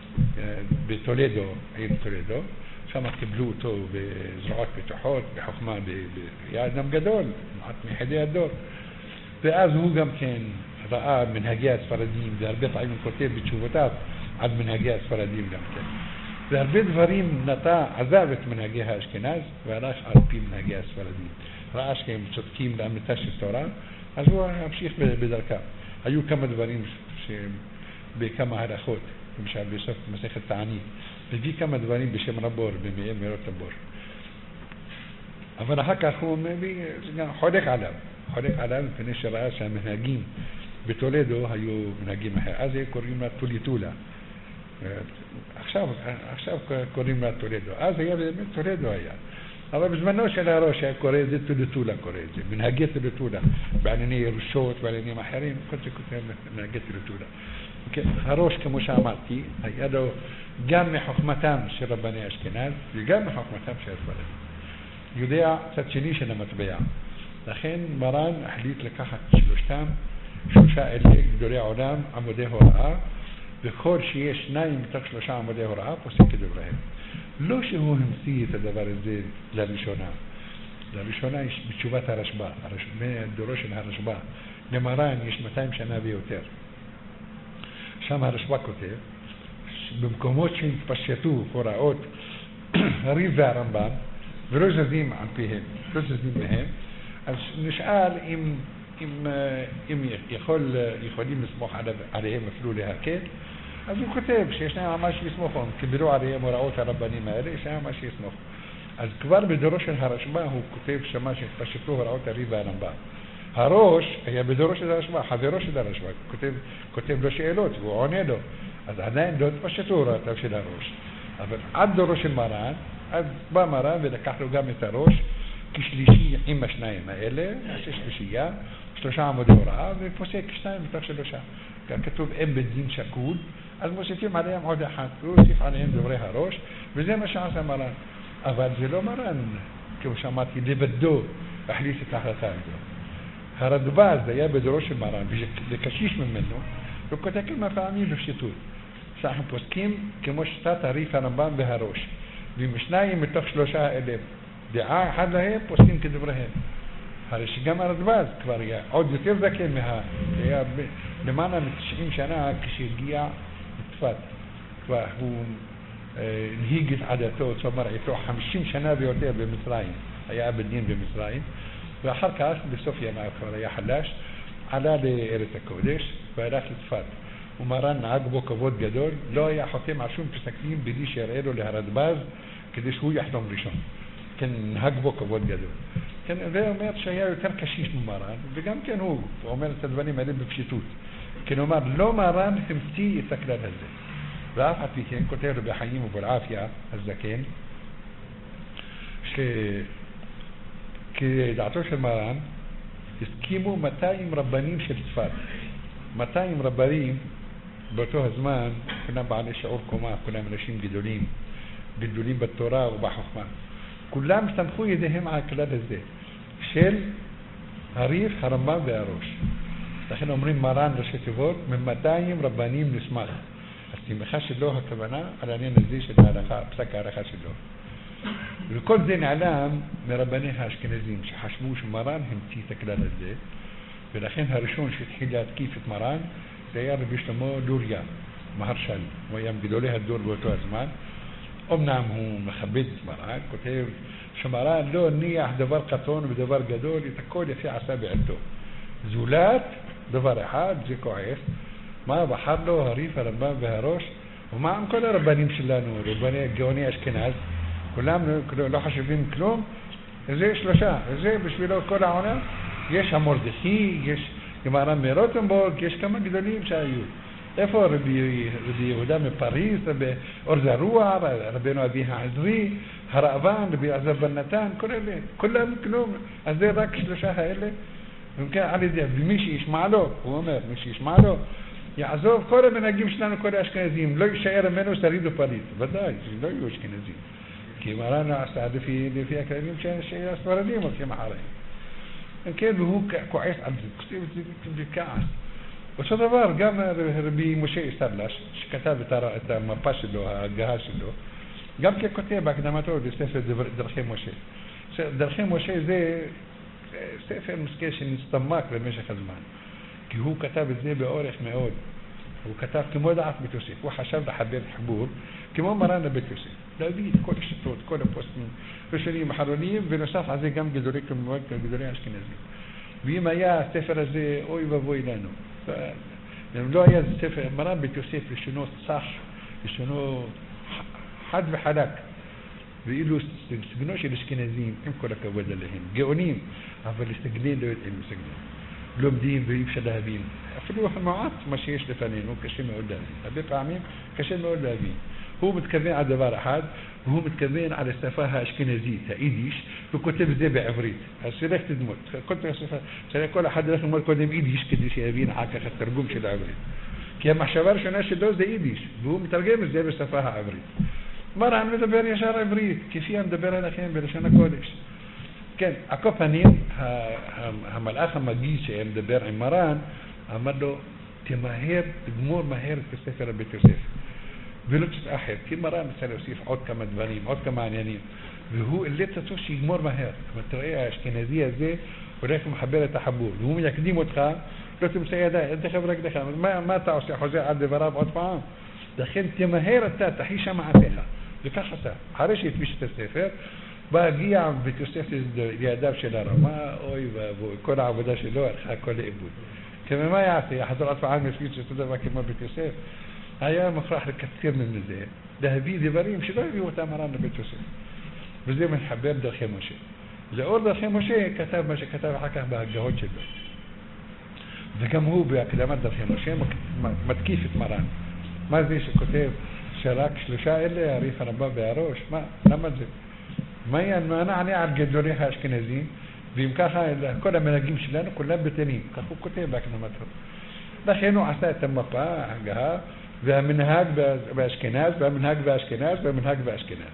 בטולדו, עיר טולדו. שם קיבלו אותו בזרועות פתוחות, בחוכמה, בידם גדול, מעט מיחידי הדור. ואז הוא גם כן ראה מנהגי הספרדים, והרבה פעמים הוא כותב בתשובותיו עד מנהגי הספרדים גם כן. והרבה דברים נטע, עזב את מנהגי האשכנז, והלך על פי מנהגי הספרדים. ראה שהם צודקים לאמיתה של תורה, אז הוא המשיך בדרכם. היו כמה דברים בכמה הלכות, למשל בסוף מסכת תענית, מביא כמה דברים בשם רבור, במאיר מרוטנבורג. אבל אחר כך הוא מביא, חולק עליו, חולק עליו מפני שראה שהמנהגים בטולדו היו מנהגים אחר. אז קוראים לה טוליטולה. עכשיו, עכשיו קוראים לה טולדו. אז היה באמת טולדו היה. אבל בזמנו של הראש היה קורא את זה טוליטולה, קורא את זה. מנהגי טוליטולה. בענייני רשות, בעניינים אחרים, כל זה כותב מנהגי טוליטולה. הראש, כמו שאמרתי, היה לו גם מחוכמתם של רבני אשכנז וגם מחוכמתם של הספרדים. יודע צד שני של המטבע. לכן מרן החליט לקחת שלושתם, שלושה אלה גדולי עולם, עמודי הוראה, וכל שיש שניים מתוך שלושה עמודי הוראה פוסק דבריהם. לא שהוא המציא את הדבר הזה לראשונה. לראשונה יש בתשובת הרשב"א, דורו של הרשב"א. למרן יש מאתיים שנה ויותר. שם הרשב"א כותב, במקומות שהתפשטו הוראות הרי"ף והרמב"ם, ולא זזים על פיהם, לא זזים מהם, אז נשאל אם, אם, אם יכול, יכולים לסמוך עליהם אפילו להקל, אז הוא כותב שישנם מה שיסמוכו, הם קיבלו עליהם הוראות הרבנים האלה, ישנם מה שיסמוכו. אז כבר בדורו של הרשב"א הוא כותב שמה שהתפשטו הוראות הרי"ף והרמב"ם. הראש היה בדורו של הרשב"א, חברו של הרשב"א, כותב, כותב לו שאלות והוא עונה לו. אז עדיין לא התפשטו הוראותיו של הראש. אבל עד דורו של מרן, אז בא מרן ולקח לו גם את הראש כשלישי עם השניים האלה, נעשה שלישייה, שלושה עמודי הוראה, ופוסק שניים מתוך שלושה. כאן כתוב אם בדין שקול, אז מוסיפים עליהם עוד אחד, והוסיף עליהם דברי הראש, וזה מה שעשה מרן. אבל זה לא מרן, כמו שאמרתי, לבדו החליט את ההחלטה הזו. הרדב"ז היה בדורו של מרן, וקשיש ממנו, הוא כותב כמה פעמים בפשיטות. שאנחנו פוסקים כמו שיטת הרי"ף הרמב"ם והראש. ומשניים מתוך שלושה האלה, דעה אחד להם פוסקים כדבריהם. הרי שגם הרדב"ז כבר היה עוד יותר זקן מה... היה למעלה מ-תשעים שנה כשהגיע לצפת. כבר הוא אה, נהיג את עדתו, זאת אומרת, איתו חמישים שנה ויותר במצרים. היה בדין במצרים. ואחר כך, בסוף ימיו כבר היה חלש, עלה לארץ הקודש והלך לצפת. ומרן נהג בו כבוד גדול, לא היה חותם על שום פסק דין בלי שיראה לו להרדב"ז כדי שהוא יחתום ראשון. כן, נהג בו כבוד גדול. כן, זה אומר שהיה יותר קשיש ממרן, וגם כן הוא, הוא אומר את הדברים האלה בפשיטות. כלומר, לא מרן המציא את הכלל הזה. ואף על פי כן כותב לו בחיים ובולעפיה, הזקן, שכדעתו של מרן, הסכימו מאתיים רבנים של צפת. מאתיים רבנים באותו הזמן, כולם בעלי שיעור קומה, כולם אנשים גדולים, גדולים בתורה ובחוכמה. כולם סמכו ידיהם על הכלל הזה, של הרי"ף, הרמב"ם והראש. לכן אומרים מרן ראשי תיבות, ממאתיים רבנים נשמח. אז תמכה שלו הכוונה על העניין הזה של ההלכה, פסק ההלכה שלו. וכל זה נעלם מרבני האשכנזים, שחשבו שמרן המציא את הכלל הזה, ולכן הראשון שהתחיל להתקיף את מרן, זה היה רבי שלמה לוריה, מהרש"ל. הוא היה מגדולי הדור באותו הזמן. אמנם הוא מכבד את מרן, כותב شمران له نيح دبر قطون بدبر جدول يتكول في عصابي عنده زولات دبر حاد زي كويس ما بحر له هريفة ربان بهروش وما عم كل ربان يمشي لانو ربان جوني أشكناز كلهم لو حشبين كلهم زي شلوشا زي بش بيلو كل عنا يش مردخي يش يمارن ميروتنبورغ يش كمان جدولين شايو إفو ربي ربي يهودا من باريس ربي أرزاروا ربي نوابيها عزوي هرقبان ربي عزبنتان كل اللي كلهم كلهم زي راك شلوشا هايله ممكن علي زي بمشي يسمع له هو ما مشي يسمع له يعزوف كل من أجيب شلون كل أشكنازيم لو شعر منه سريدو باريس بداي لو يشكنازيم كي مرانا أستعد في في أكاديم شان الشيء أسوارني ما في محارين إن كان هو كويس عبد كتير كتير كاس وشطبار قام ربي مشي سرلاش كتاب ترى ما باش له جهاز له قام كي كتاب كده ما تقول استفاد درخيم مشي درخيم مشي زي سيف المسكيشن استماك لمشي خدمان كي هو كتاب زي بأورخ مئود وكتاب كم ضعف بتوسيف وحشاب حبيت حبور كم مرانا بتوسيف لا بيد كل شطوط كل بوستين فشلي محرونيين بنصاف عزي جنب جدوريكم موجه جدورين أشكنازي بيما يا سفر زي أوي بابوي لانو ف يعني لو يا سفر مران بتوسيف شنو صح شنو حد بحلاك بيقولوا سجنوش الأشكنازيين كم كلك ولا لهم جونين عفوا الاستقلال لو المستقلين لوم دين بيبش ذهبين فلوح المعات ماشيش لفنين وكشي ما قدامي أبي فاهمين كشي ما قدامي هو متكلمين على دبار أحد وهو متكلمين على السفاهة أشكنازية إيديش بكتب زي بعفريت السلاك تدمت كنت السفاهة سلاك كل أحد لكن مر كلهم إيديش كديش يبين حاجة ترجمش العفريت كي ما حشبرش ناس دوز ده إيديش هو مترجم زي بالسفاهة عفريت مرة عم ندبر يشار عفريت كيف يندبر أنا خيم بلشنا كودش كان أكوبانين هم الأخ مجيش يندبر عمران عمله تماهير جمهور ماهر في السفر بتوسيف بلوتش أحد كل مرة مثلا يوسف عود كمان بنيم عود كمان يعني وهو اللي تتوشي جمهور ماهر ما تلاقيها أشكنازية زي ولكن محبرة تحبور وهم يكديموا تخا لو تمسيا ده أنت خبرك دخل ما ما تعوسي حوزي عد براب عود فعام دخلت تماهير التا تحيشة مع فيها بكحسة حرش يتبيش تسافر باقي عم بتوسيف الياداب شلارا ما أوي بابو كل عبدا شلور كل إبود كما ما يعطي حضر أطفال عام يسكيت ستودر ما كما بتوسيف هيا مفرح لكثير من الزين ذهبي ذبري مش ذهبي وتامران بتوسيف بزي من حبيب ده خيموشي إذا أرد خيموشي كتاب ماشي كتاب حكى بهجهود شدة إذا كم هو بأكلامات ده خيموشي ما تكيف تمران ما زيش كتاب شراك شلوشا إلا يعرف ربا بيروش ما لما زي ما يعني أنا عني على جدوريها أشكنازيين بإمكانها كل ما نجيمش لانه كلها بتنين كخو كتاب لكن ما تفهم دخلوا عسى تم قا حقها بمنهاج بأشكناز بمنهاج بأشكناز بمنهاج بأشكناز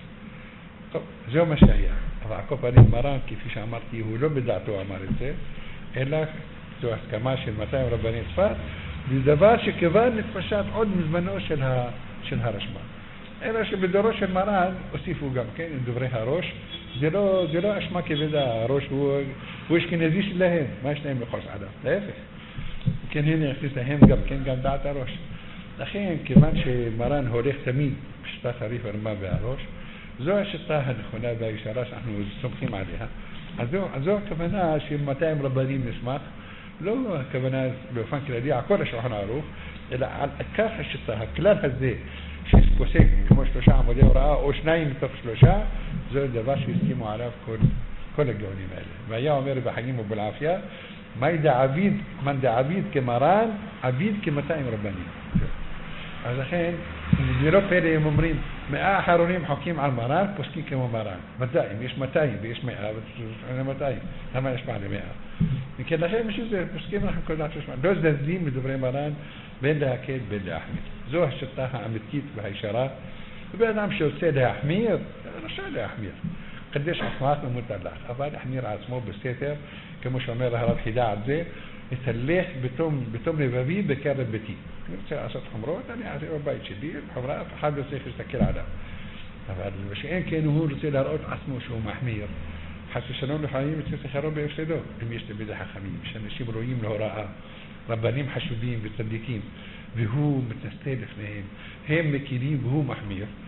زي ما شايع طبعا كوباني مران كيف عمرتي هو لو بدعتوا عمرته إلا تو كماش المتاع رباني صفات بذباش كمان نتفشات عود من زمانه شلها شلها رشمان إلا شو بدروش المران أصيفوا جم كين دبرها روش دلو دلو أشما كبدا روش هو وش كنزيش لهم ماش نايم يقص عدا لا يفهم كان هنا يخص هم جم كين جم دعت روش أخيرا كمان شيء مران هوريخ تمين بشتا خريف ما بيعروش زوج الطاهن خنا بايشراش احنا سمخيم عليها عزو عزو كمان شيء متاعم ربانين نسمع لو كمان لو فان كده دي عقول شو احنا نعرف الى على الكاف الشطه كلها هزي شيء كوسيك كما شو شعب ودي وراه او شناين تفشلوا شا زو ده باش يسكيموا على كل كل الجوني ماله ما يا عمر بحكيم بالعافيه ما يدا عبيد من دا عبيد كمران عبيد كمتاعم ربانين هذا خين يديروا فيري ممرين ما آخرونيم حكيم على المران بسكين كمران متاعي مش متاعي بيش مئة أنا متاعي هم يسمع لي مئة يمكن الأخير مش زي بسكين راح نقول نعطي اسمع دوز دزين من دبري مران بين ده أكيد بين ده أحمير زوج شطاها عم تكيت بهاي شراب وبعد عم شو سيدها أحمير أنا شو ده أحمير قديش أصوات من متلخ أبعد أحمير على اسمه بالسيتر كمش عمير هرب حداعة زي يتليح بتم بتم لبابي بكارب بتي نرجع عشان حمراء تاني عشان بايت شديد حمراء فحد يصير يستكير على هذا المشيئين كانوا هو رسيل هرقود عصمه شو محمير حتى شلون الحريم تنسى خراب يفسدوا لم يشتبه ده حميم عشان يشيب رويم لهراء ربانيم حشودين بالصديقين بهو متستلف نهم هم مكينين بهو محمير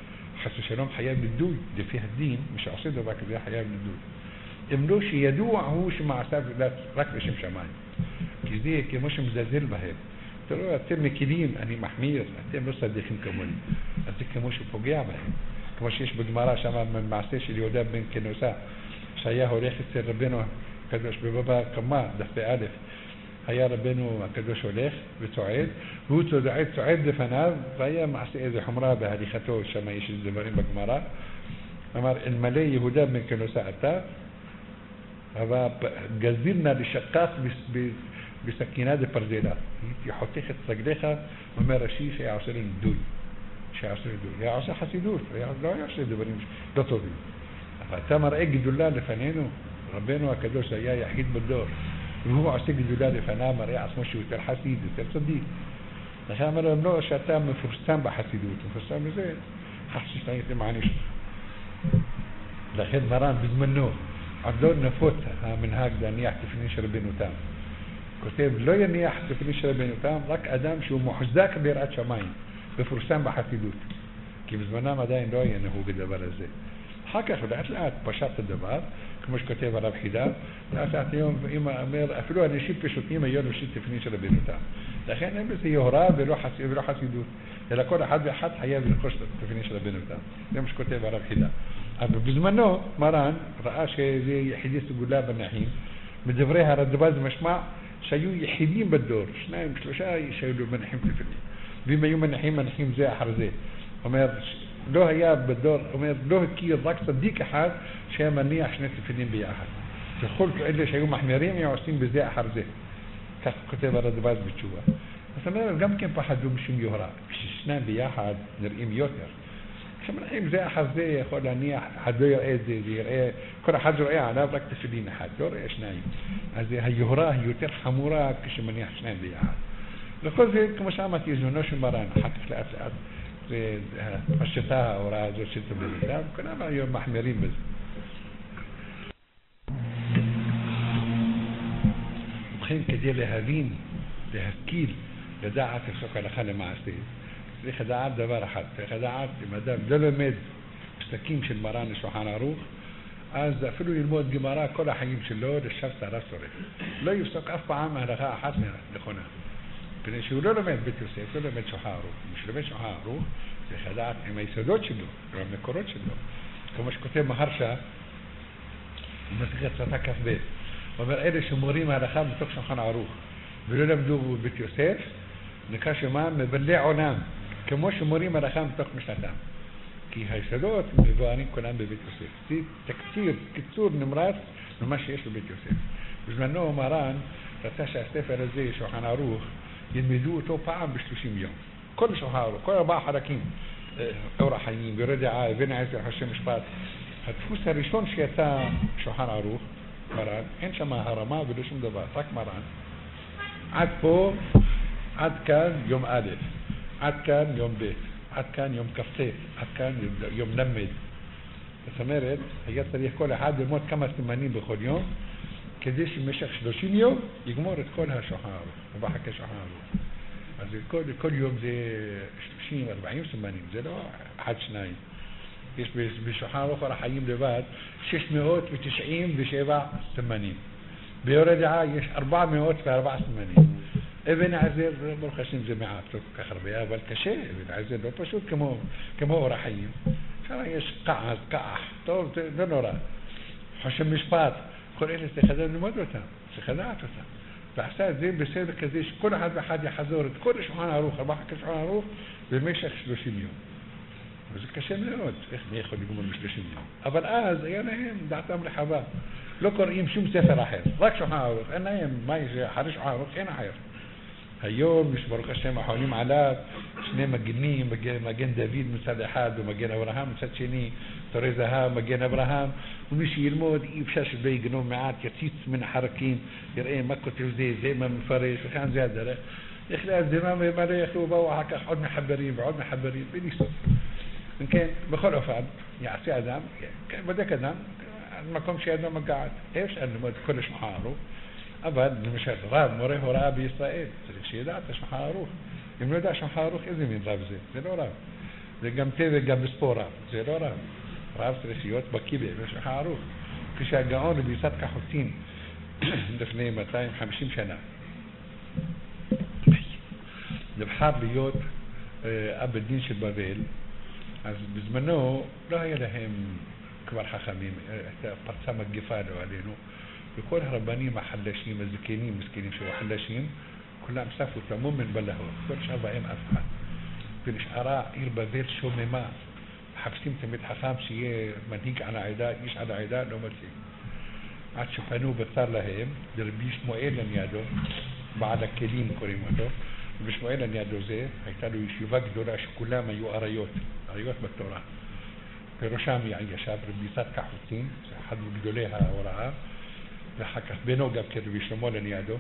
حس شلون حياة بالدود دي فيها الدين مش عصيده باك دي حياة بالدود املوش يدوع هوش مع سبب لا ركب شم شماي كذي كي مش مزازل بهيب ترى تم كليم أني محمير تم لسه دخين كمل أنت كموش فوقيا بهيب كموش إيش بدمارة شمال من معسيش اليوداب بين كنوسا شياه وريخ السر ربنا كدوش ببابا كما دفع ألف هيا ربنا كدوش وليخ بتوعيد هو تدعيد تعيد دفنا فهي معسي إذا حمراء بهذه خطوة شما يش الزبرين بجمارة أمر الملي يهوداب من كنوسا أتا هذا جزيرنا لشقاق بس بسكينات البرزيلات يحطيخ السجليخة وما رشيش يعصر الدول شيء يعصر الدول يعصر حسيدوش لا يعصر الدول ده طبيعي فتمر اجي دولار لفنانه ربنا وكدوش يا يحيد بالدور وهو عسيق دولار لفنامر يعص مشي وتر حسيد وتر صديق لكن مرة منو شتام من فرستان بحسيدوت فرستان زين حسيش تاني معنيش لكن مران بزمنه عدون نفوتها من هكذا نياح تفنيش ربنا تام كتاب لو ينيح تفنيش ربنا تام لك أدام شو محزاك بيرعد شماين بفرستان بحسيدوت كيف زمنا ما داين لو ينه هو قد برزي حكى خلعت لقات بشرط الدبار كمش كتاب رب حداب لقات يوم إما أمير أفلوها نشيب في شوتيما يوم نشيب تفنيش ربنا تام لكن بس يهرا بيروح بيروح حسيدوت إذا كل حد حد حياة بالقشط تفنيش ربنا تام ده مش كتاب رب حداب بزمنه مران رأى شيء زي حديث قلاب النحيم مدبريها ردباز مشمع شيو يحيدين بالدور شنايم شلوشا شيلو منحيم في الفيلم بما يوم منحيم منحيم زي حرزي ومير له يا بالدور ومير له كي الضاق صديق أحد شيء مني عشان تفنين بي أحد تدخل إلا شيو محمرين يعوسين بزي حرزي كتب ردباز بتشوفه بس ما الجم كم بحد مش يهرا شنايم بي أحد نرئيم يوتر كمان إيه زي حزي خلاني حدوير إيه زي زي إيه كل حد رأي على بقى تفيدين حد دور إيش نايم هذي هيهراه يوتر حمورا كش من يحشنين بيها لقد زي كمش عمت يزونوش مران حتى في الأسئلة زي الشتاء ورا زي الشتاء بالله كنا ما يوم محمرين بس بخين كدير لهذين لهكيل لداعة السكر لخلي مع سيد في خداعات دبارة حد في خداعات مدام دلمد مستكيمش المران سبحان روح از فلو الموت جمارا كل حيمش اللود الشمس على الصريح لا يفسق أفا عامه لغاء حسنا لخنا بنشيو لو لمد بتوسيف لو لمد سبحان روح مش لمد سبحان روح في خداعات ما يسدوش له رغم كروتش له كمش كتير مهرشة مسكت ستكف بيت وبالعيد شموريم على خام بتوكش سبحان روح بلو لمدو بتوسيف نكاش ما مبلع ونام كموش مريم رخام تق مش هتام كي هاي سدوت مباني كلام ببيت يوسف دي تكتير كتور نمرات نمشي ايش ببيت يوسف بجمنوه مران فتاشا استفر زي شو حناروخ يمدوه تو بعم بشلوشين يوم كل شو حاروخ كل أربعة حركين أورا حيين بيردي عاي بين عزيز حشي مشفات هتفوس هريشون شيتا شو حناروخ مران إنشا ما هرما بدوش مدبا تاك مران عاد فوق عاد كان يوم ألف عاد كان يوم بيت عاد كان يوم كفتيت عاد كان يوم نمد استمرت هي تاريخ كل حد يموت كما ثمانين بكل يوم كديش مشخ ثلاثين يوم يجمر كلها شهر وبحكي شهر از كل كل يوم زي ثلاثين أربعين ثمانين زي لو حد شناي ايش بشهر اخر حيم لبعد ستمائة وتسعين بسبعة ثمانين بيورد عايش أربعمائة في أربعة ثمانين ابن عزيز مرخصين جماعات كخربية بالكشي ابن عزيز لو بشوف كمو كمو رحيم شرايش قعد قاح طول دنورا حشم مشفات كل إيه استخدام المدرسة استخداماتها بحساب زين بسير كذيش كل حد بحد يحذر كل شحن أروح أربعة كشحن أروح بمشي ثلاثين يوم بس كشي منود إخ بياخد يقوم مش ثلاثين يوم أبل آز يعني هم دعتهم لحباب لو كر يمشي مسافر أحير راك شحن أروح أنا هم ما يجي حرش أروح أنا أحير هيوم مش بروح الشام حواليم علاء شنو مجنين مجن دافيد مساعد حاد ومجن ابراهام مساتشيني تريزا ها مجن ابراهام ومشي المود يبشاش بيجنون معات كتيت من حركين يرأي مكة زي زي ما من فريش وكان زيادة يخلي الزمام مريخ وبوا هكا حد محبرين بعد محبرين بيني صف إن كان بخل أفعل يعني أدم كان بدك أدم ما كم شيء أدم قاعد إيش أنا ما كلش محارو أبد مش راب مريه وراب إسرائيل شيء ده مش محاروخ يمنو ده عشان محاروخ إذا من راب زي زي لو راب זה גם תה וגם בספור רב, זה לא רב. רב צריך להיות בקיא במשך הערוך. כשהגאון רבי יצחק החותין לפני מאתיים וחמישים שנה נבחר להיות אב הדין של בבל, אז בזמנו לא היה להם כבר חכמים, פרצה מגפה לא עלינו, וכל הרבנים החלשים, הזקנים, מסכנים שהיו חלשים, כולם ספו תמום מן בלהו, כל שאר בהם אף אחד. ונשארה עיר בבל שוממה, מחפשים תמיד חכם שיהיה מנהיג על העדה, איש על העדה, לא מוצאים. עד שפנו בצר להם, לרבי שמואל לניאדו, בעל הכלים קוראים אותו, רבי שמואל לניאדו זה, הייתה לו ישיבה גדולה שכולם היו עריות, עריות בתורה. בראשם ישב רבי יצחק החותין, אחד מגדולי ההוראה, ואחר כך בנו גם כרבי שלמה לניאדו,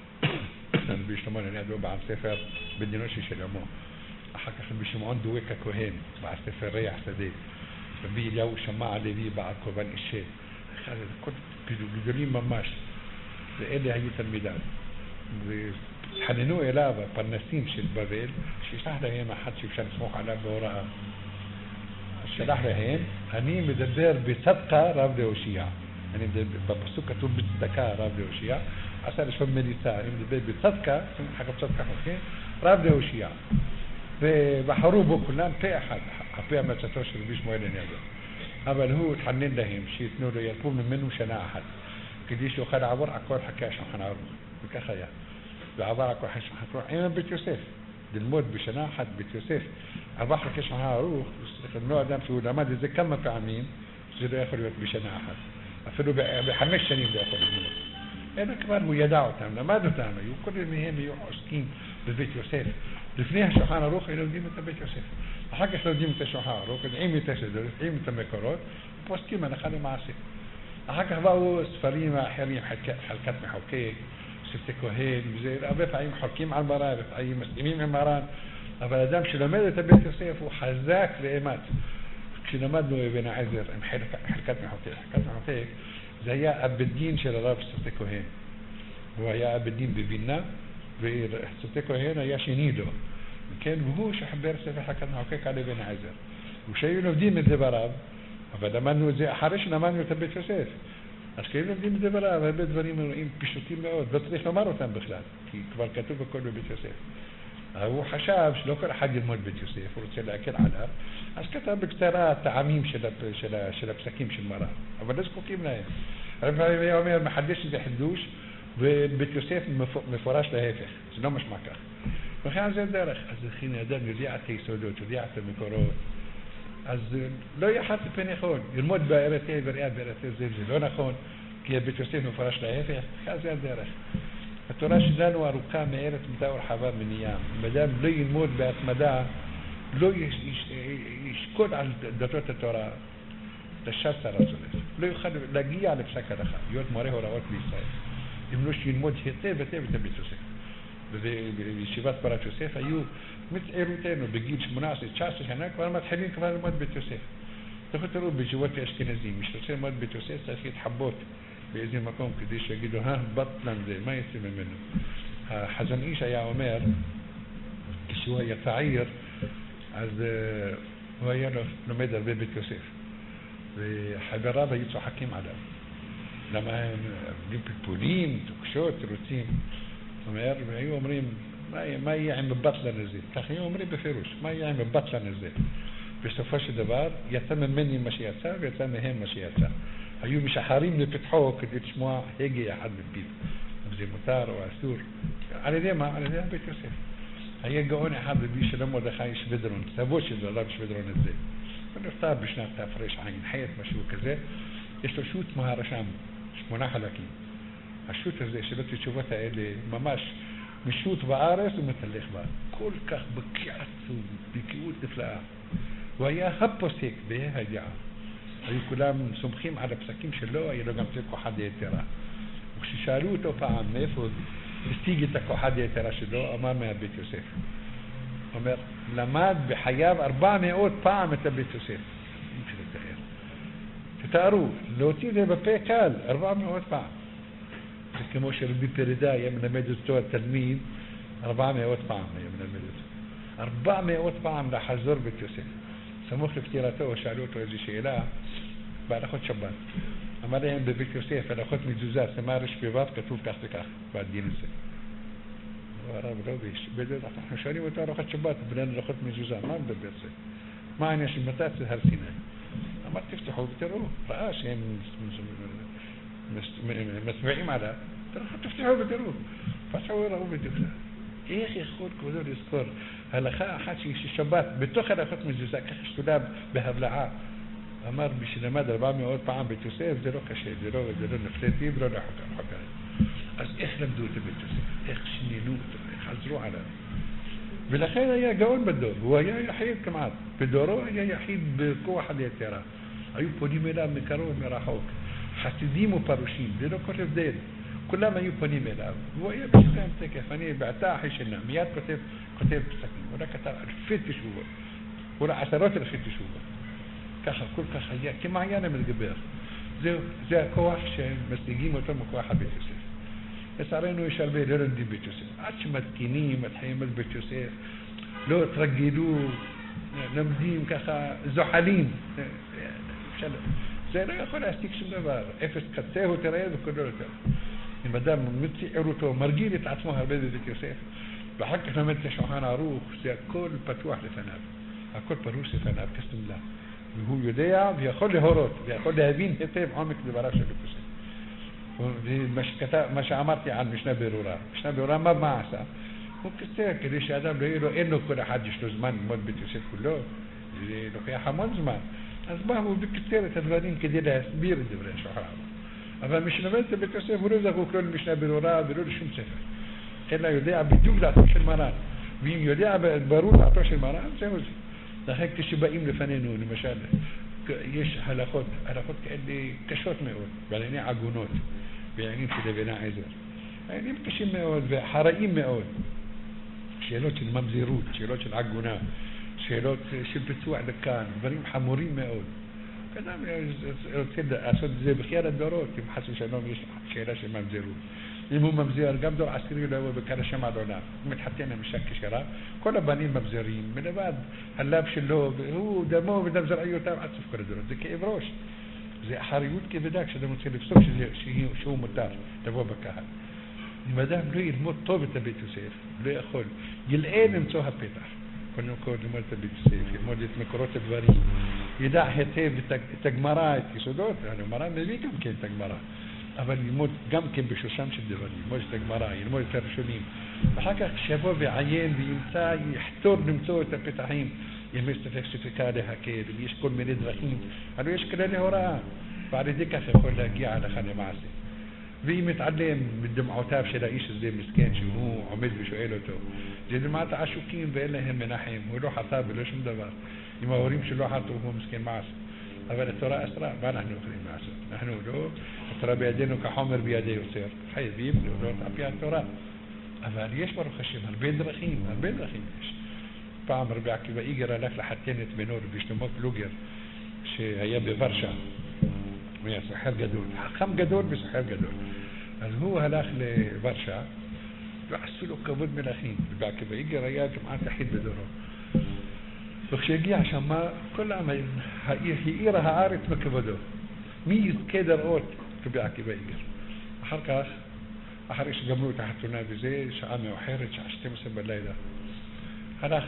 רבי שלמה לניאדו בעל ספר בדינו של שלמה. אחר כך רבי שמעון דואק הכהן, בעל ספר ריח שדה. רבי אליהו שמע הלוי בעל קורבן אישה. אחד, כל גדולים ממש. ואלה היו תלמידיו. וחננו אליו הפרנסים של בבל, שישלח להם אחד שאפשר לסמוך עליו בהוראה. שלח להם, אני מדבר בצדקה רב להושיע. אני מדבר, בפסוק כתוב בצדקה רב להושיע. עשה לשון מליצה, אני מדבר בצדקה, חכה בצדקה חוקי, רב להושיע. ובחרו בו כולם פה אחד, הפה המצאתו של רבי שמואל לניאדו. אבל הוא התחנן להם שיתנו לו, ירפו ממנו שנה אחת, כדי שיוכל לעבור על כל חכי השולחן ערוך. וכך היה. ועבר על כל חכי השולחן ערוך עם בית יוסף. ללמוד בשנה אחת בית יוסף. עבר חכי השולחן ערוך, לא אדם שהוא למד את זה כמה פעמים, זה לא יכול להיות בשנה אחת. אפילו בחמש שנים לא יכול ללמוד. אלא כבר הוא ידע אותם, למד אותם, היו כל מהם היו עוסקים בבית יוסף. לפני השולחן ערוך היו לומדים את בית יוסף. אחר כך לומדים את השולחן ערוך, יודעים את הסדר, יודעים את המקורות, ופוסקים הלכה למעשה. אחר כך באו ספרים אחרים, חלקת מחוקק, שבטי כהן, וזה הרבה פעמים חולקים על מרן, לפעמים מסכימים עם מרן, אבל אדם שלומד את בית יוסף הוא חזק ואמת. כשלמדנו אבן העזר עם חלקת מחוקק, חלקת מחוקק, זה היה אב הדין של הרב שבטי כהן. הוא היה אב הדין בווילנה, ושבטי כהן היה שני לו. כן, והוא שחבר ספר חלקת מחוקק על אבן העזר. וכשהיו לומדים את זה ברב, אבל למדנו את זה אחרי שלמדנו את בית יוסף. אז כשהיו לומדים את זה ברב, הרבה דברים רואים פשוטים מאוד, לא צריך לומר אותם בכלל, כי כבר כתוב הכל בבית יוסף. הוא חשב שלא כל אחד ילמוד בית יוסף, הוא רוצה להקל עליו, אז כתב בקצרה טעמים של, של, של הפסקים של מרן, אבל לא זקוקים להם. הרבה פעמים היה אומר, מחדש איזה חידוש, ובית יוסף מפורש להפך, זה לא משמע כך. וכן זה דרך, אז לכן האדם יודע את היסודות, יודע את המקורות, אז לא יהיה חד פן נכון, ללמוד בארתי וריאה בארתי זה, זה לא נכון, כי בית יוסף מפורש להפך, כך זה הדרך. התורה שלנו ארוכה מארץ מדע ורחבה מניין. אם אדם לא ילמוד בהתמדה, לא ישקוד על דתות התורה, תשת צרה צולף. לא יוכל להגיע לפסק הלכה, להיות מורה הוראות בישראל. אם לא שילמוד היטב היטב את בית יוסף. ובישיבת פרת יוסף היו מצעירותנו בגיל שמונה עשרה תשע עשרה שנה כבר מתחילים כבר ללמוד בית יוסף. תראו תראו בישיבות האשכנזים, מי שרוצה ללמוד בית יוסף צריך להתחבות באיזה מקום כדי שיגידו, אה, בטלן זה, מה יצא ממנו? החזון איש היה אומר, כשהוא היה צעיר, אז uh, הוא היה לומד הרבה בית יוסף. וחבריו היו צוחקים עליו. למה הם עובדים פלפולים, תוקשות, תירוצים. אומר, והיו אומרים, מה, מה יהיה עם הבטלן הזה? כך היו אומרים בפירוש, מה יהיה עם הבטלן הזה? בסופו של דבר, יצא ממני מה שיצא, ויצא מהם מה שיצא. היו משחרים לפתחו כדי לשמוע הגה אחד בפיו. אם זה מותר או אסור. על ידי מה? על ידי בית יוסף. היה גאון אחד רבי שלום מרדכי שווידרון, סבו של הרב שווידרון את זה. הוא נפטר בשנת תר"ע, חייט משהו כזה. יש לו שו"ת מהרש"ם, שמונה חלקים. השו"ת הזה של התשובות האלה ממש משו"ת בארץ ומתהלך בה. כל כך בקיעת ובקיאות נפלאה. הוא היה הפוסק בהידיעה. היו כולם סומכים על הפסקים שלו, היה לו גם זה כוחד היתרה. וכששאלו אותו פעם מאיפה השיג את הכוחד היתרה שלו, אמר מהבית יוסף. הוא אומר, למד בחייו ארבע מאות פעם את הבית יוסף. אי אפשר לתאר. תתארו, להוציא זה בפה קל, ארבע מאות פעם. זה כמו שרבי פרידה היה מלמד אותו התלמיד, ארבע מאות פעם היה מלמד אותו. ארבע מאות פעם לחזור בית יוסף. סמוך לפטירתו שאלו אותו איזו שאלה בהלכות שבת. אמר להם בבית יוסף, הלכות מזוזה, סמר שפיבת, כתוב כך וכך, בדין הזה. הרב רביש, בדיוק, אנחנו שואלים אותו הלכות שבת, בנן הלכות מזוזה, מה מדבר זה? מה העניין של מתי זה הר סיני? אמר תפתחו ותראו, ראה שהם מצביעים עליו, תפתחו ותראו. פתחו וראו בדיוק זה. איך יכול כבודו לזכור הלכה אחת שהיא שבת בתוך הלכות מזוזה, ככה שתולה בהבלעה. אמר בשלמד ארבע מאות פעם בית יוסף, זה לא קשה, זה לא, זה לא נפלטי ולא לחוקה, חוקה. אז איך למדו אותו בית יוסף? איך שנינו אותו? איך עזרו עליו? ולכן היה גאון בדור, הוא היה יחיד כמעט. בדורו היה יחיד בכוח היתרה. היו פונים אליו מקרוב מרחוק. חסידים ופרושים, זה לא כל הבדל. כולם היו פונים אליו. והוא היה בשכם תקף, אני בעתה אחי שנה, מיד כותב, כותב פסקים. הוא לא כתב אלפי תשובות. הוא לא עשרות אלפי תשובות. ככה, כל כך היה, כמעיין המתגבר. זה, זה הכוח שמשיגים אותו מכוח הבית יוסף. לצערנו יש הרבה לא לומדים בית יוסף. עד שמתקינים, מתחילים על בית יוסף, לא תרגלו, לומדים ככה, זוחלים. זה לא יכול להסתיק שום דבר. אפס קצהו תראה וכולו יותר. אם אדם מציער אותו, מרגיל את עצמו הרבה בבית יוסף, ואחר כך למד את השולחן ערוך, זה הכל פתוח לפניו. הכל פרוס לפניו, כסמלה. והוא יודע ויכול להורות, ויכול להבין היטב עומק דבריו של יוסף. מה שאמרתי על משנה ברורה. משנה ברורה, מה מה עשה? הוא כסתר, כדי שאדם לא יהיה לו, אין לו כל אחד יש לו זמן ללמוד בית יוסף כולו, זה לוקח המון זמן. אז מה הוא בכסתר את הדברים כדי להסביר את דברי השולחן ערוך. אבל מי שלומד את בית יוסף הוא לא זקוק לא למשנה ברורה ולא לשום ספר. אלא יודע בדיוק דעתו של מרן. ואם יודע ברור דעתו של מרן, זהו זה. לכן כשבאים לפנינו, למשל, יש הלכות, הלכות כאלה קשות מאוד, בענייני עגונות, בעניינים של לבנה עזר. העניינים קשים מאוד וחראים מאוד. שאלות של ממזירות, שאלות של עגונה, שאלות של פיצוע לכאן, דברים חמורים מאוד. אדם רוצה לעשות את זה בחיי הדורות, אם חס ושלום יש שאלה של ממזירות. אם הוא ממזיר, גם דור עשירי לא הוא בקר השם עד עולם. הוא מתחתן עם אישה כשרה, כל הבנים ממזירים, מלבד הלב שלו, והוא דמו ודם זרעיותיו עד סוף כל הדורות. זה כאב ראש. זה אחריות כבדה כשאדם רוצה לפסוק שהוא מותר, לבוא בקהל. אם אדם לא ילמוד טוב את הבית יוסף, לא יכול, ילאה למצוא הפתח. קודם כל ללמוד את הבית יוסף, ללמוד את מקורות הדברים, ידע היטב את הגמרא, את יסודות, הגמרא מביא גם כן את הגמרא. אבל ללמוד גם כן בשושן של דברים, ללמוד את הגמרא, ללמוד את הראשונים. ואחר כך שיבוא ועיין וימצא, יחתור למצוא את הפתחים. אם יש ספק ספקה להקל, יש כל מיני דרכים, אבל יש כללי הוראה, ועל ידי כך יכול להגיע הלכה למעשה. ואם מתעלם מדמעותיו של האיש הזה מסכן, שהוא עומד ושואל אותו, זה דמעת עשוקים ואין להם מנחם, הוא לא חטא ולא שום דבר. אם ההורים שלו חטאו, הוא מסכן מעשה. אבל התורה אסרה, מה אנחנו יכולים לעשות? אנחנו לא, התורה בידינו כחומר בידי יוצר, חייבים להודות על פי התורה. אבל יש ברוך השם הרבה דרכים, הרבה דרכים יש. פעם רבי עקיבא איגר הלך לחתן את בנו רבי שלמה פלוגר, שהיה בוורשה. הוא היה סוחר גדול, חכם גדול וסוחר גדול. אז הוא הלך לוורשה, ועשו לו כבוד מלכים. רבי עקיבא איגר היה כמעט יחיד בדורו. וכשהגיע שם, כל העם, העיר הארץ מכבודו. מי יזכה לראות רבי עקיבא איגר? אחר כך, אחרי שגמרו את החתונה וזה, שעה מאוחרת, שעה שתים עשרה בלילה, הלך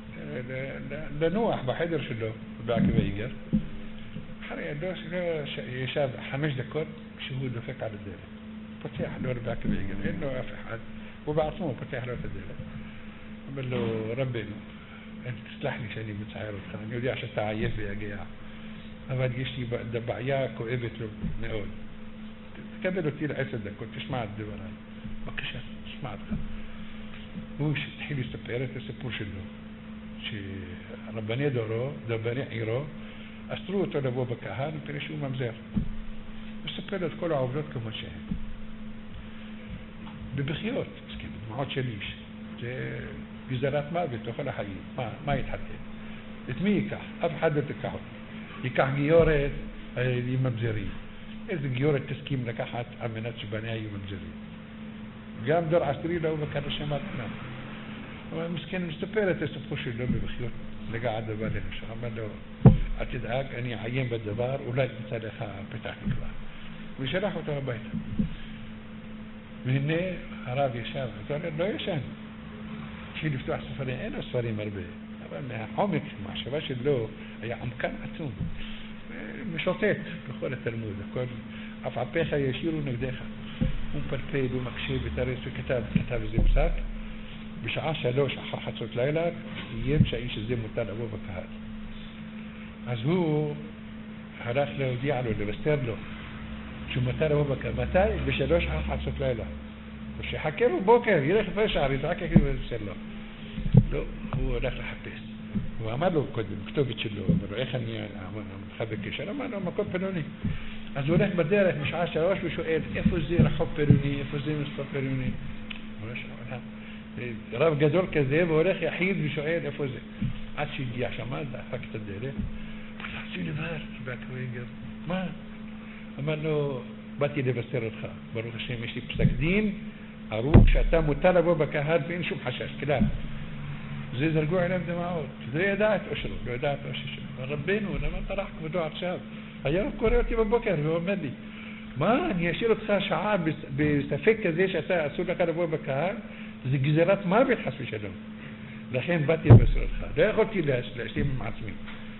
לנוח בחדר שלו, רבי עקיבא איגר. אחרי ידו ישב חמש דקות כשהוא דופק על הדלת. פותח לו רבי עקיבא איגר, אין לו אף אחד, הוא בעצמו פותח לו את הדלת. אומר לו, רבנו, תסלח לי שאני מצער אותך, אני יודע שאתה עייף ויגע, אבל יש לי בעיה כואבת לו מאוד. תקבל אותי לעשר דקות, תשמע את דבריי. בבקשה, תשמע אותך. הוא התחיל לספר את הסיפור שלו, שרבני דורו, רבני עירו, אסרו אותו לבוא בקהל מפני שהוא ממזר. הוא ספר לו את כל העובדות כמו שהן. בבכיות, בדמעות של איש. זה גזרת מוות לכל החיים. מה, מה יתחתן? את מי ייקח? אף אחד לא תיקח אותי. ייקח גיורת עם ממזרים. איזה גיורת תסכים לקחת על מנת שבניה יהיו ממזרים. גם דור עשירי לא בקר השם עד כולם. אבל מסכן מספר את הסיפור שלו בבכיות اللي قاعد ببالي مش عمل له أتدعك أني عين بالدبار ولا أنت لها بتاعك كلها مش راح وتربيته من هنا عربي شاب قال له يشان شيء يفتح سفرين أنا سفرين مربي أنا عمك مع شباش اللو أي عم كان عتوم مشوتات بقول التلمود كل أفعبيخا يشيروا نقديخا هم بالبيد ومكشي بتاريخ كتاب كتاب زي مساك مش عاشا لوش حرحة صوت ليلة يمشي إيش زي متال أبو بكهات از هو هراخ له ديعلو اللي بستير له شو متال أبو بكهات متال بش لوش حرحة صوت ليلة مش يحكي له بوكر يريخ في شعر يتعكي كيف بستير له لو هو راخ لحبيس وعمل له كود مكتوب تشلو مرة إخني يعني خبك كيش أنا ما أنا ما كنت بنوني أزورك بديرك مش عاشا لوش بشو إيه إفوزي رح حب بيروني إفوزي مصطفى بيروني ولاش أنا راب جدول كذاب وريخ يحيد بشوية إفوزي عادش يجي عشان ما فكت الديري بس لي بار باك وينجر ما أما إنه باتي لي بستير الخا بروح الشيء مشي بسكدين أروح شتى متلب وبكهات بين شو حشاش كلام زي زرقوع نبدأ معود زي داعت أشرب لو داعت أشرب ربين ولما طرحك بدوعة شاب أيام كوريوتي ببكر هو مدي ما يشيل تخا شعاب بسفك زي شتى أسولة كان أبوه بكهات زي الجزيرات ما بيتحسوا شلون لحين باتي بس الخا لا قلتي لاش لاشتي معصمين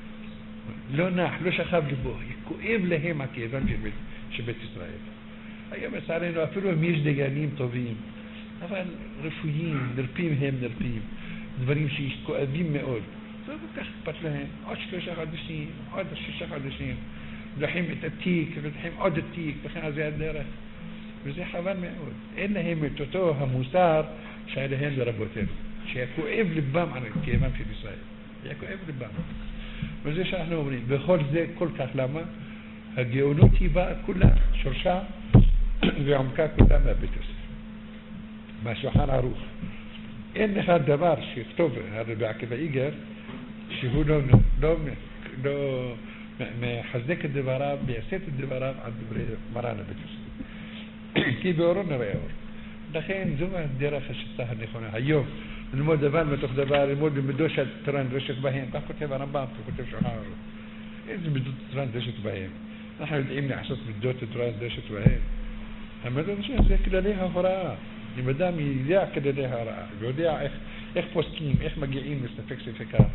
لو ناح لو شخاب لبوه يكوئب له ما كيفان في بيت شبيت إسرائيل أيام سارين وافلوا ميش دجانين طوبين أفعل رفويين نربيم هم نربيم نبريم شيء كوئبين مقول فبكخ بطلهم عش لو شخاب دشين عد شو شخاب دشين لحين بتتيك لحين عد التيك بخنا زي الديرة وزي حوال ما يقول إن هم تتوها مسار شايلهن لربوتين شيكو إبل بام عن الكيمان في إسرائيل يكو إبل بام وزي شاحنا ومنين بخول زي كل كلامة الجيونوتي بقى كلها شرشا بعمكا كلها ما بتوسف ما شوحان عروف إن هذا دبار شيكتوب هذا بعكبة إيجر شهو لو لو لو ما حزنك الدبارات بيسيت الدبارات عند مرانا بتوسف كي بيورونا بيور دخين زوما الديرة خشتها نخونا هيو المود دبال ما تاخذ بال المود بدوش ترند رشت بهين كنت هبا ربام كنت شو حار إذا بدو ترند رشت بهين نحن دعيمني حسيت بدو ترند رشت بهين أما ده مش زي كده ليها فراغ مدام يذيع كده ليها فراغ يذيع إخ إخ بوستين إخ مجيئين مستفك سفكا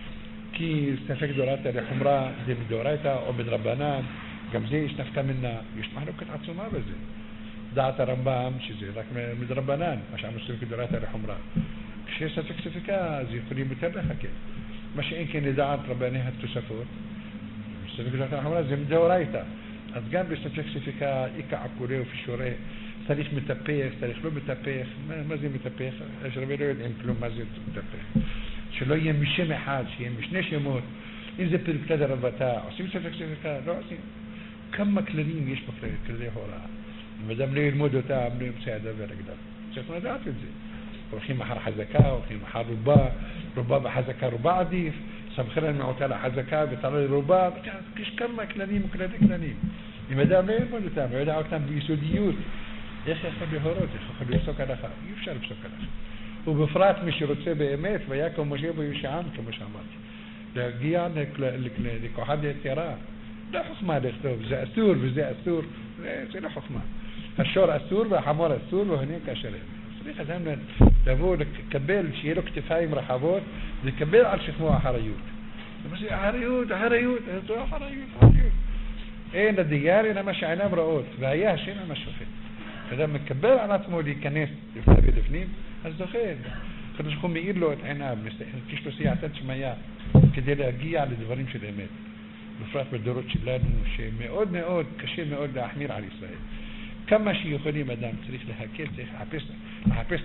كي استفك دوراتا لحمراء دي بدوراتا أو بدربانان جمزيش نفتا منا يسمح له كنت عطسو ما بزي دعت رمبام شي زي لك مدربانان عشان مستفك دوراتا لحمراء شيء استفك سفكا زي خلي مترخة كده مش يمكن دعت ربانيها تسافر استفك دوراتا لحمراء زي مدوراتا أتقام بيستفك سفكا إيكا عكوريه في شوريه تاريخ متابيخ تاريخ لو متابيخ ما زي متابيخ أشربي له الإنفلو ما زي متابيخ شلو يمشي محال شيء مش نش يموت إذا بيركض ربطة أصيب سفك سفكا لا أصيب كم مكلرين يش مكلرين كذا هورا مدام ليه المودو تاع عمليه مساعدة بركض شفنا ده عتزي وخي محر حزكا وخي محر ربا ربا بحزكا ربا عديف سبخنا المعتلى حزكا بطلع ربا كيش كم مكلرين مكلرين كلرين مدام ليه المودو تاع بعد عوتام بيسوديوت يا أخي خلي هروت خلي سكر أخا يفشل بسكر أخا وبفرات مش يرتسي بإمات وياكم مجيبه يشعان كمشامات لا جيان لك لك واحد يترى لا حكمة لختوب زي أسور بزي أسور لا حكمة الشور أسور بحمار أسور وهنيك أشرين صريخة زمن لابو لك كبيل شيلو كتفاي مرحبات لكبيل على شخموها حريوت بس حريوت حريوت حريوت حريوت إيه ندياري أنا مش عنام رؤوت بهيها شيء أنا مش شوفين فده مكبر على تمولي كناس يفتبي دفنين الزخير خدش خم يقول له عناب مستحيل كيش له سياعة تشمية كده لاقيه على دفرين في الإمات بفرات بالدروت شلان وشيء مئود مئود كشيء مئود لأحمير على إسرائيل كم شيء يخوني مدام تاريخ لها كيف تاريخ حبس حبس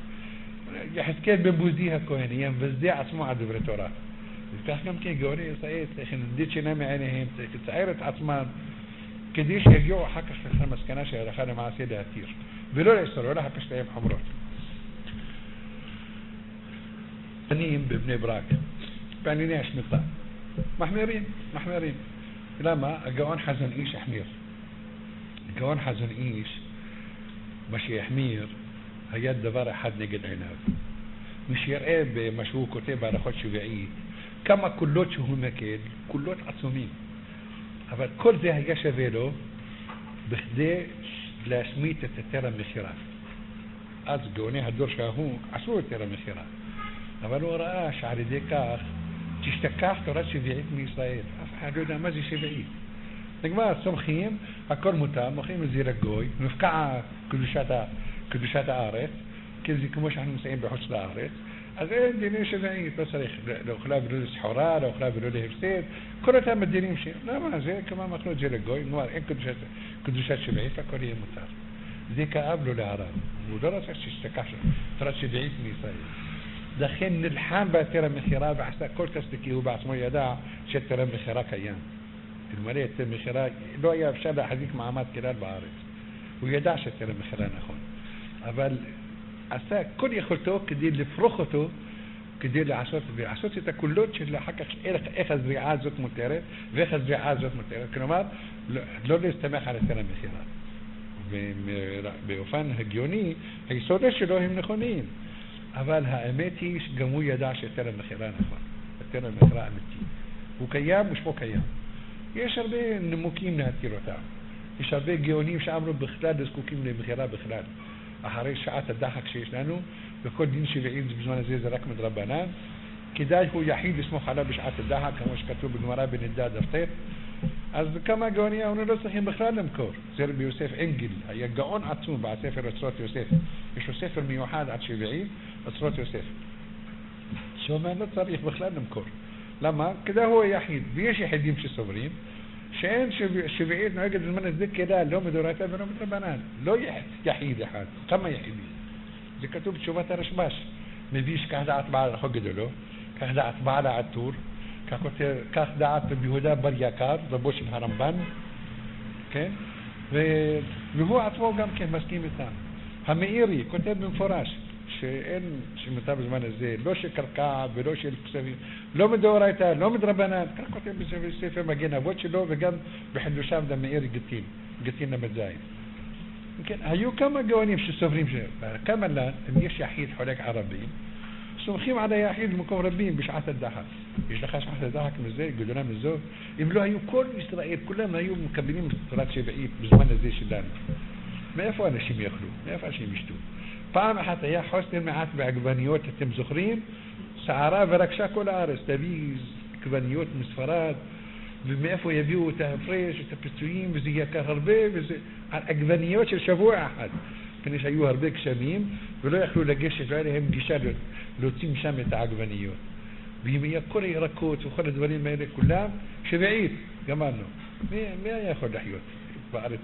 كله يحس كيف بنبوزيها كوهني يوم بزدي عصمو على دفرتورا كم كي جوري إسرائيل تخن ديتش نامي عينهم تسعيرة عصمان كديش يجيو حكش في الخمس كناش يا رخانة مع سيدة كتير بلولا يستر ولا حكش تأيب حمرات بنيم ببني براك بعنيني أشمطة محميرين محميرين لما الجوان حزن إيش أحمير الجوان حزن إيش مش يحمير هيا الدبارة حد نجد عناب مش يرقب مشهور كتاب على خد شجعيه כמה קולות שהוא מקל, קולות עצומים. אבל כל זה היה שווה לו בכדי להשמיט את היתר המכירה. אז גאוני הדור שההוא עשו היתר המכירה. אבל הוא ראה שעל ידי כך תשתכח תורת שביעית מישראל. אף אחד לא יודע מה זה שביעית. נגמר, סומכים, הכל מותר, מוכרים את זה לגוי, מפקע קדושת, קדושת הארץ, כי זה כמו שאנחנו מסיים בחוץ לארץ, אז אין דיני שביעית, לא צריך לאוכלה ולא לסחורה, לאוכלה ולא להפסד, כל אותם הדינים שהם. למה? זה כמה מכנו את זה לגוי, נגמר, אין קדושת, קדושת שביעית, הכל יהיה מותר. זה כאב לו לערב, הוא לא רצה שתשתכח תורת שביעית מישראל. לכן נלחם בהיתר המכירה ועשה כל כסף כי הוא בעצמו ידע שהיתר המכירה קיים. אלמלא היתר המכירה לא היה אפשר להחזיק מעמד כלל בארץ. הוא ידע שהיתר המכירה נכון. אבל עשה כל יכולתו כדי לפרוך אותו, כדי לעשות, ולעשות את הקולות של אחר כך איך הזריעה הזאת מותרת ואיך הזריעה הזאת מותרת. כלומר, לא, לא להסתמך על היתר המכירה. ובאופן הגיוני, היסודות שלו הם נכונים. אבל האמת היא שגם הוא ידע שהיתר המכירה נכון. היתר המכירה אמיתי. הוא קיים ושמו קיים. יש הרבה נימוקים להתיר אותם. יש הרבה גאונים שאמרו בכלל זקוקים למכירה בכלל. אחרי שעת הדחק שיש לנו, וכל דין שביעית בזמן הזה זה רק מדרבנן, כדאי הוא יחיד לסמוך עליו בשעת הדחק, כמו שכתוב בגמרא בנידה דף ט'. אז כמה גאונים אמרו לא צריכים בכלל למכור. זה רבי יוסף אנגל, היה גאון עצום בספר אוצרות יוסף. יש לו ספר מיוחד עד שביעית, אוצרות יוסף. שאומר לא צריך בכלל למכור. למה? כדי הוא היחיד, ויש יחידים שסוברים, שאין שביעית נוהגת בזמן הזה כדאי, לא מדורייתא ולא מדרבנן. לא יחיד אחד, כמה יחידים. זה כתוב בתשובת הרשב"ש. מביא שכך דעת בעל החוק גדולו, כך דעת בעל העטור, כך דעת ביהודה בר יקר, רבו של הרמב"ן, כן? והוא עצמו גם כן מסכים איתם. המאירי כותב במפורש שאין שמותר בזמן הזה, לא של קרקע ולא של כספים, לא מדאורייתא, לא מדרבנן, כך כותב בספר מגן אבות שלו וגם בחידושיו למאירי גטין, גטין למדזיים. כן, היו כמה גאונים שסוברים כמה לן, אם יש יחיד חולק ערבים, סומכים על היחיד במקום רבים בשעת הדחק. יש לך שעת הדחק מזה, גדולה מזו. אם לא היו כל ישראל, כולם היו מקבלים תורת שביעית בזמן הזה שלנו. מאיפה אנשים יאכלו? מאיפה אנשים ישתו? פעם אחת היה חוסר מעט בעגבניות, אתם זוכרים? סערה ורקשה כל הארץ, תביא עגבניות מספרד, ומאיפה יביאו את ההפרש, את הפיצויים, וזה יקר הרבה, וזה עגבניות של שבוע אחד. כנראה שהיו הרבה גשמים, ולא יכלו לגשת, לא היה להם גישה להוציא משם את העגבניות. ואם היה כל הירקות וכל הדברים האלה כולם, שביעית, גמרנו. מי, מי היה יכול לחיות בארץ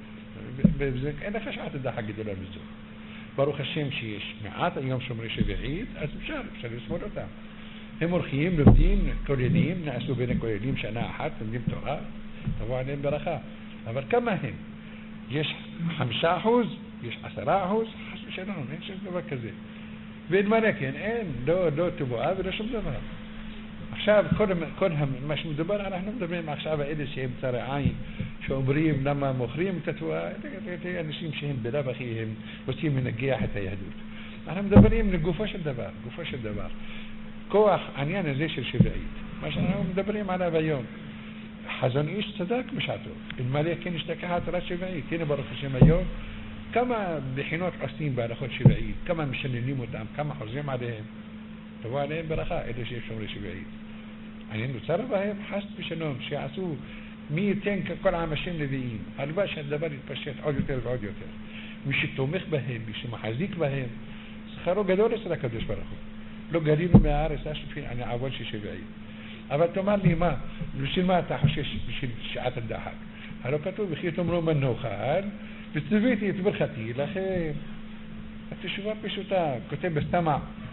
הזו? אין לך שעת הדחק גדולה מזו. ברוך השם שיש מעט היום שומרי שביעית, אז אפשר, אפשר לסמול אותם. הם הולכים, לומדים, כוללים, נעשו בין הכוללים שנה אחת, לומדים תורה, תבוא עליהם ברכה. אבל כמה הם? יש חמישה אחוז, יש עשרה אחוז, חס ושלום, אין שיש דבר כזה. ואלמלא כן, אין, לא, לא תבואה ולא שום דבר. עכשיו, כל, כל מה שמדובר, אנחנו מדברים עכשיו האלה שהם צרי עין, שאומרים למה מוכרים את התבואה, אנשים שהם בלב אחי, הם רוצים לנגח את היהדות. אנחנו מדברים לגופו של דבר, גופו של דבר. כוח, העניין הזה של שביעית, מה שאנחנו מדברים עליו היום. חזון איש צדק בשעתו, אלמלא כן השתכחה תורת שביעית. הנה ברוך השם היום, כמה בחינות עושים בהלכות שביעית, כמה משננים אותם, כמה חוזרים עליהם, תבוא עליהם ברכה, אלה שיש שומרי שביעית. אני נוצר בהם חס ושלום, שיעשו מי ייתן ככל עם השם נביאים, הלוואי שהדבר יתפשט עוד יותר ועוד יותר. מי שתומך בהם, מי שמחזיק בהם, שכרו גדול אצל הקדוש ברוך הוא. לא גלינו מהארץ, אני עוון ששביעית. אבל תאמר לי מה, בשביל מה אתה חושש בשביל שעת הדחק? הלא כתוב, וכי תאמרו מה נאכל, וצוויתי את ברכתי לכם. התשובה פשוטה, כותב בסתמע,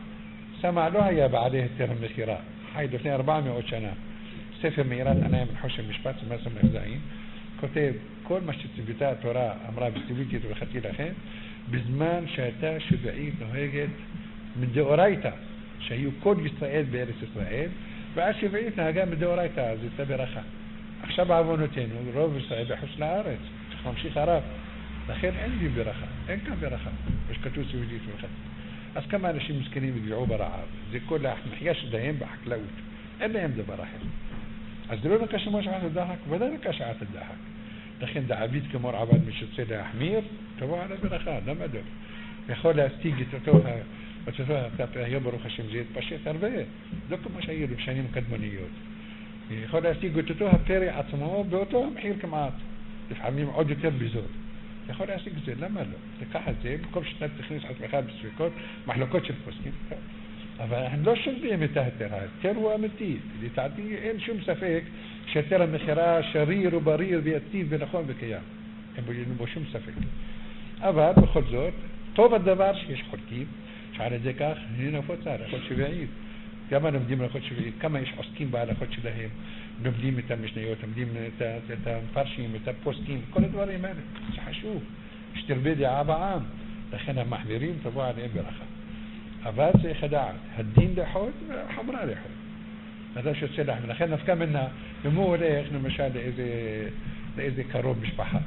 סמע לא היה בעלי היתר המכירה, חי לפני ארבע מאות שנה. ספר מאירת עיניים לחושן משפט, סמר סמך זין, כותב, כל מה שצוויתה התורה אמרה, וצוויתי את ברכתי לכם, בזמן שהייתה שביעית נוהגת מדאורייתא, שהיו כל ישראל בארץ ישראל, ואז שביעית נהגה מדאורייתא, אז זה ברכה. עכשיו בעוונותינו, רוב ישראל בחוץ לארץ, צריך להמשיך הרב. לכן אין לי ברכה, אין כאן ברכה, יש כתוב צוויתי את ברכתי. אז כמה אנשים מסכנים יגעו ברעב, זה כל המחיה שלהם בחקלאות. אין להם דבר אחר. אז זה לא נקש כמו שעת הדחק, ודאי נקש שעת הדחק. לכן דעביד כמו עבד משוצא להחמיר, תבוא על הברכה, למה לא? יכול להשיג את אותו, את אותו, היום ברוך השם זה יתפשט הרבה, לא כמו שהיו בשנים קדמוניות. יכול להשיג את אותו הפרי עצמו באותו המחיר כמעט, לפעמים עוד יותר בזול. יכול להשיג את זה, למה לא? תיקח את זה, במקום שאתה תכניס עצמך בספיקות, מחלוקות של פוסקים. אבל הם לא שולבים את ההיתר, ההיתר הוא אמיתי. לדעתי אין שום ספק שהיתר המכירה שריר ובריר ויציב ונכון וקיים. אין בו שום ספק. אבל בכל זאת, טוב הדבר שיש חולקים, שעל ידי כך היא נפוצה, הלכות שביעית. כמה לומדים הלכות שביעית, כמה יש עוסקים בהלכות שלהם, לומדים את המשניות, לומדים את, את המפרשים, את הפוסקים, כל הדברים האלה. זה חשוב. שתרבה דעה בעם. לכן המחמירים תבוא עליהם ברכה. אבל צריך לדעת, הדין לחוד והחמרה לחוד. אתה שיוצא לחם. לכן נפקא מנה, אם הוא הולך למשל לאיזה, לאיזה קרוב משפחה,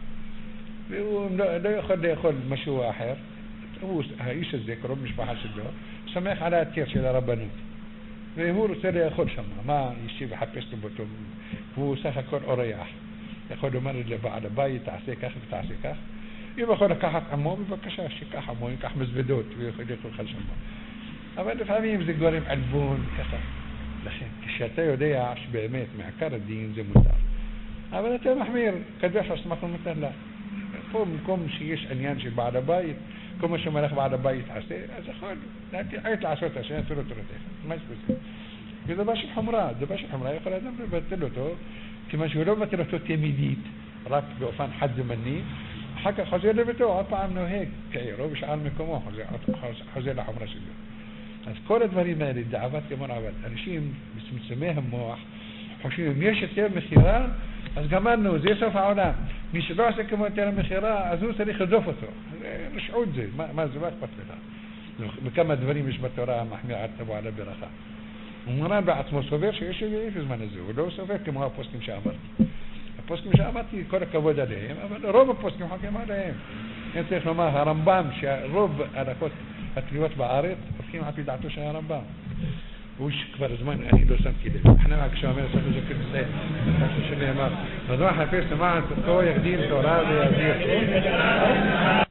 והוא לא, לא יכול לאכול משהו אחר, הוא, האיש הזה, קרוב משפחה שלו, שמח על ההתיר של הרבנות. והוא רוצה לאכול שם. מה ישיב וחפש לו באותו? הוא סך הכל אורח. יכול לומר לבעל הבית, תעשה כך ותעשה כך. אם יכול לקחת עמו, בבקשה, שיקח עמו, ייקח מזוודות, ויכול לאכול שם. אבל לפעמים זה גורם עלבון, ככה. לכן, כשאתה יודע שבאמת מעקר הדין זה מותר. אבל אתה מחמיר, קדוש הסמך לא מותר לה. פה במקום שיש עניין של בעל הבית, כל מה שמלך בעל הבית עשה, אז יכול, עת לעשות השם, אפילו תורתך. מה יש בזה? זה דבר של חומרה, דבר של חומרה יכול אדם לבטל אותו, כיוון שהוא לא מבטל אותו תמידית, רק באופן חד זמני, אחר כך חוזר לביתו, עוד פעם נוהג, כעירו בשאר מקומו, חוזר לחומרה שלו. אז כל הדברים האלה, דעבת כמון עבד, אנשים מסמצמי המוח, חושבים, אם יש יותר מחירה, אז גמרנו, זה סוף העולם. מי שלא עושה כמו יותר מחירה, אז הוא צריך לדוף אותו. רשעות זה, מה, מה זה, מה אכפת לך? וכמה דברים יש בתורה המחמירה תבוא על הברכה. ומרן בעצמו סובר שיש בזמן הזה, הוא לא סובר כמו הפוסקים שאמרתי. הפוסקים שאמרתי, כל הכבוד עליהם, אבל רוב הפוסקים חוקים עליהם. אני צריך לומר, הרמב"ם, שרוב ההלכות התלויות בארץ, הופכים על פי דעתו של הרמב"ם. הוא כבר זמן, אני לא שמתי לב. אנחנו כשאומר ספר זכר ישראל, אני חושב שנאמר, נדוע חפש למען תתקו יגדיל תורה ויגדיל.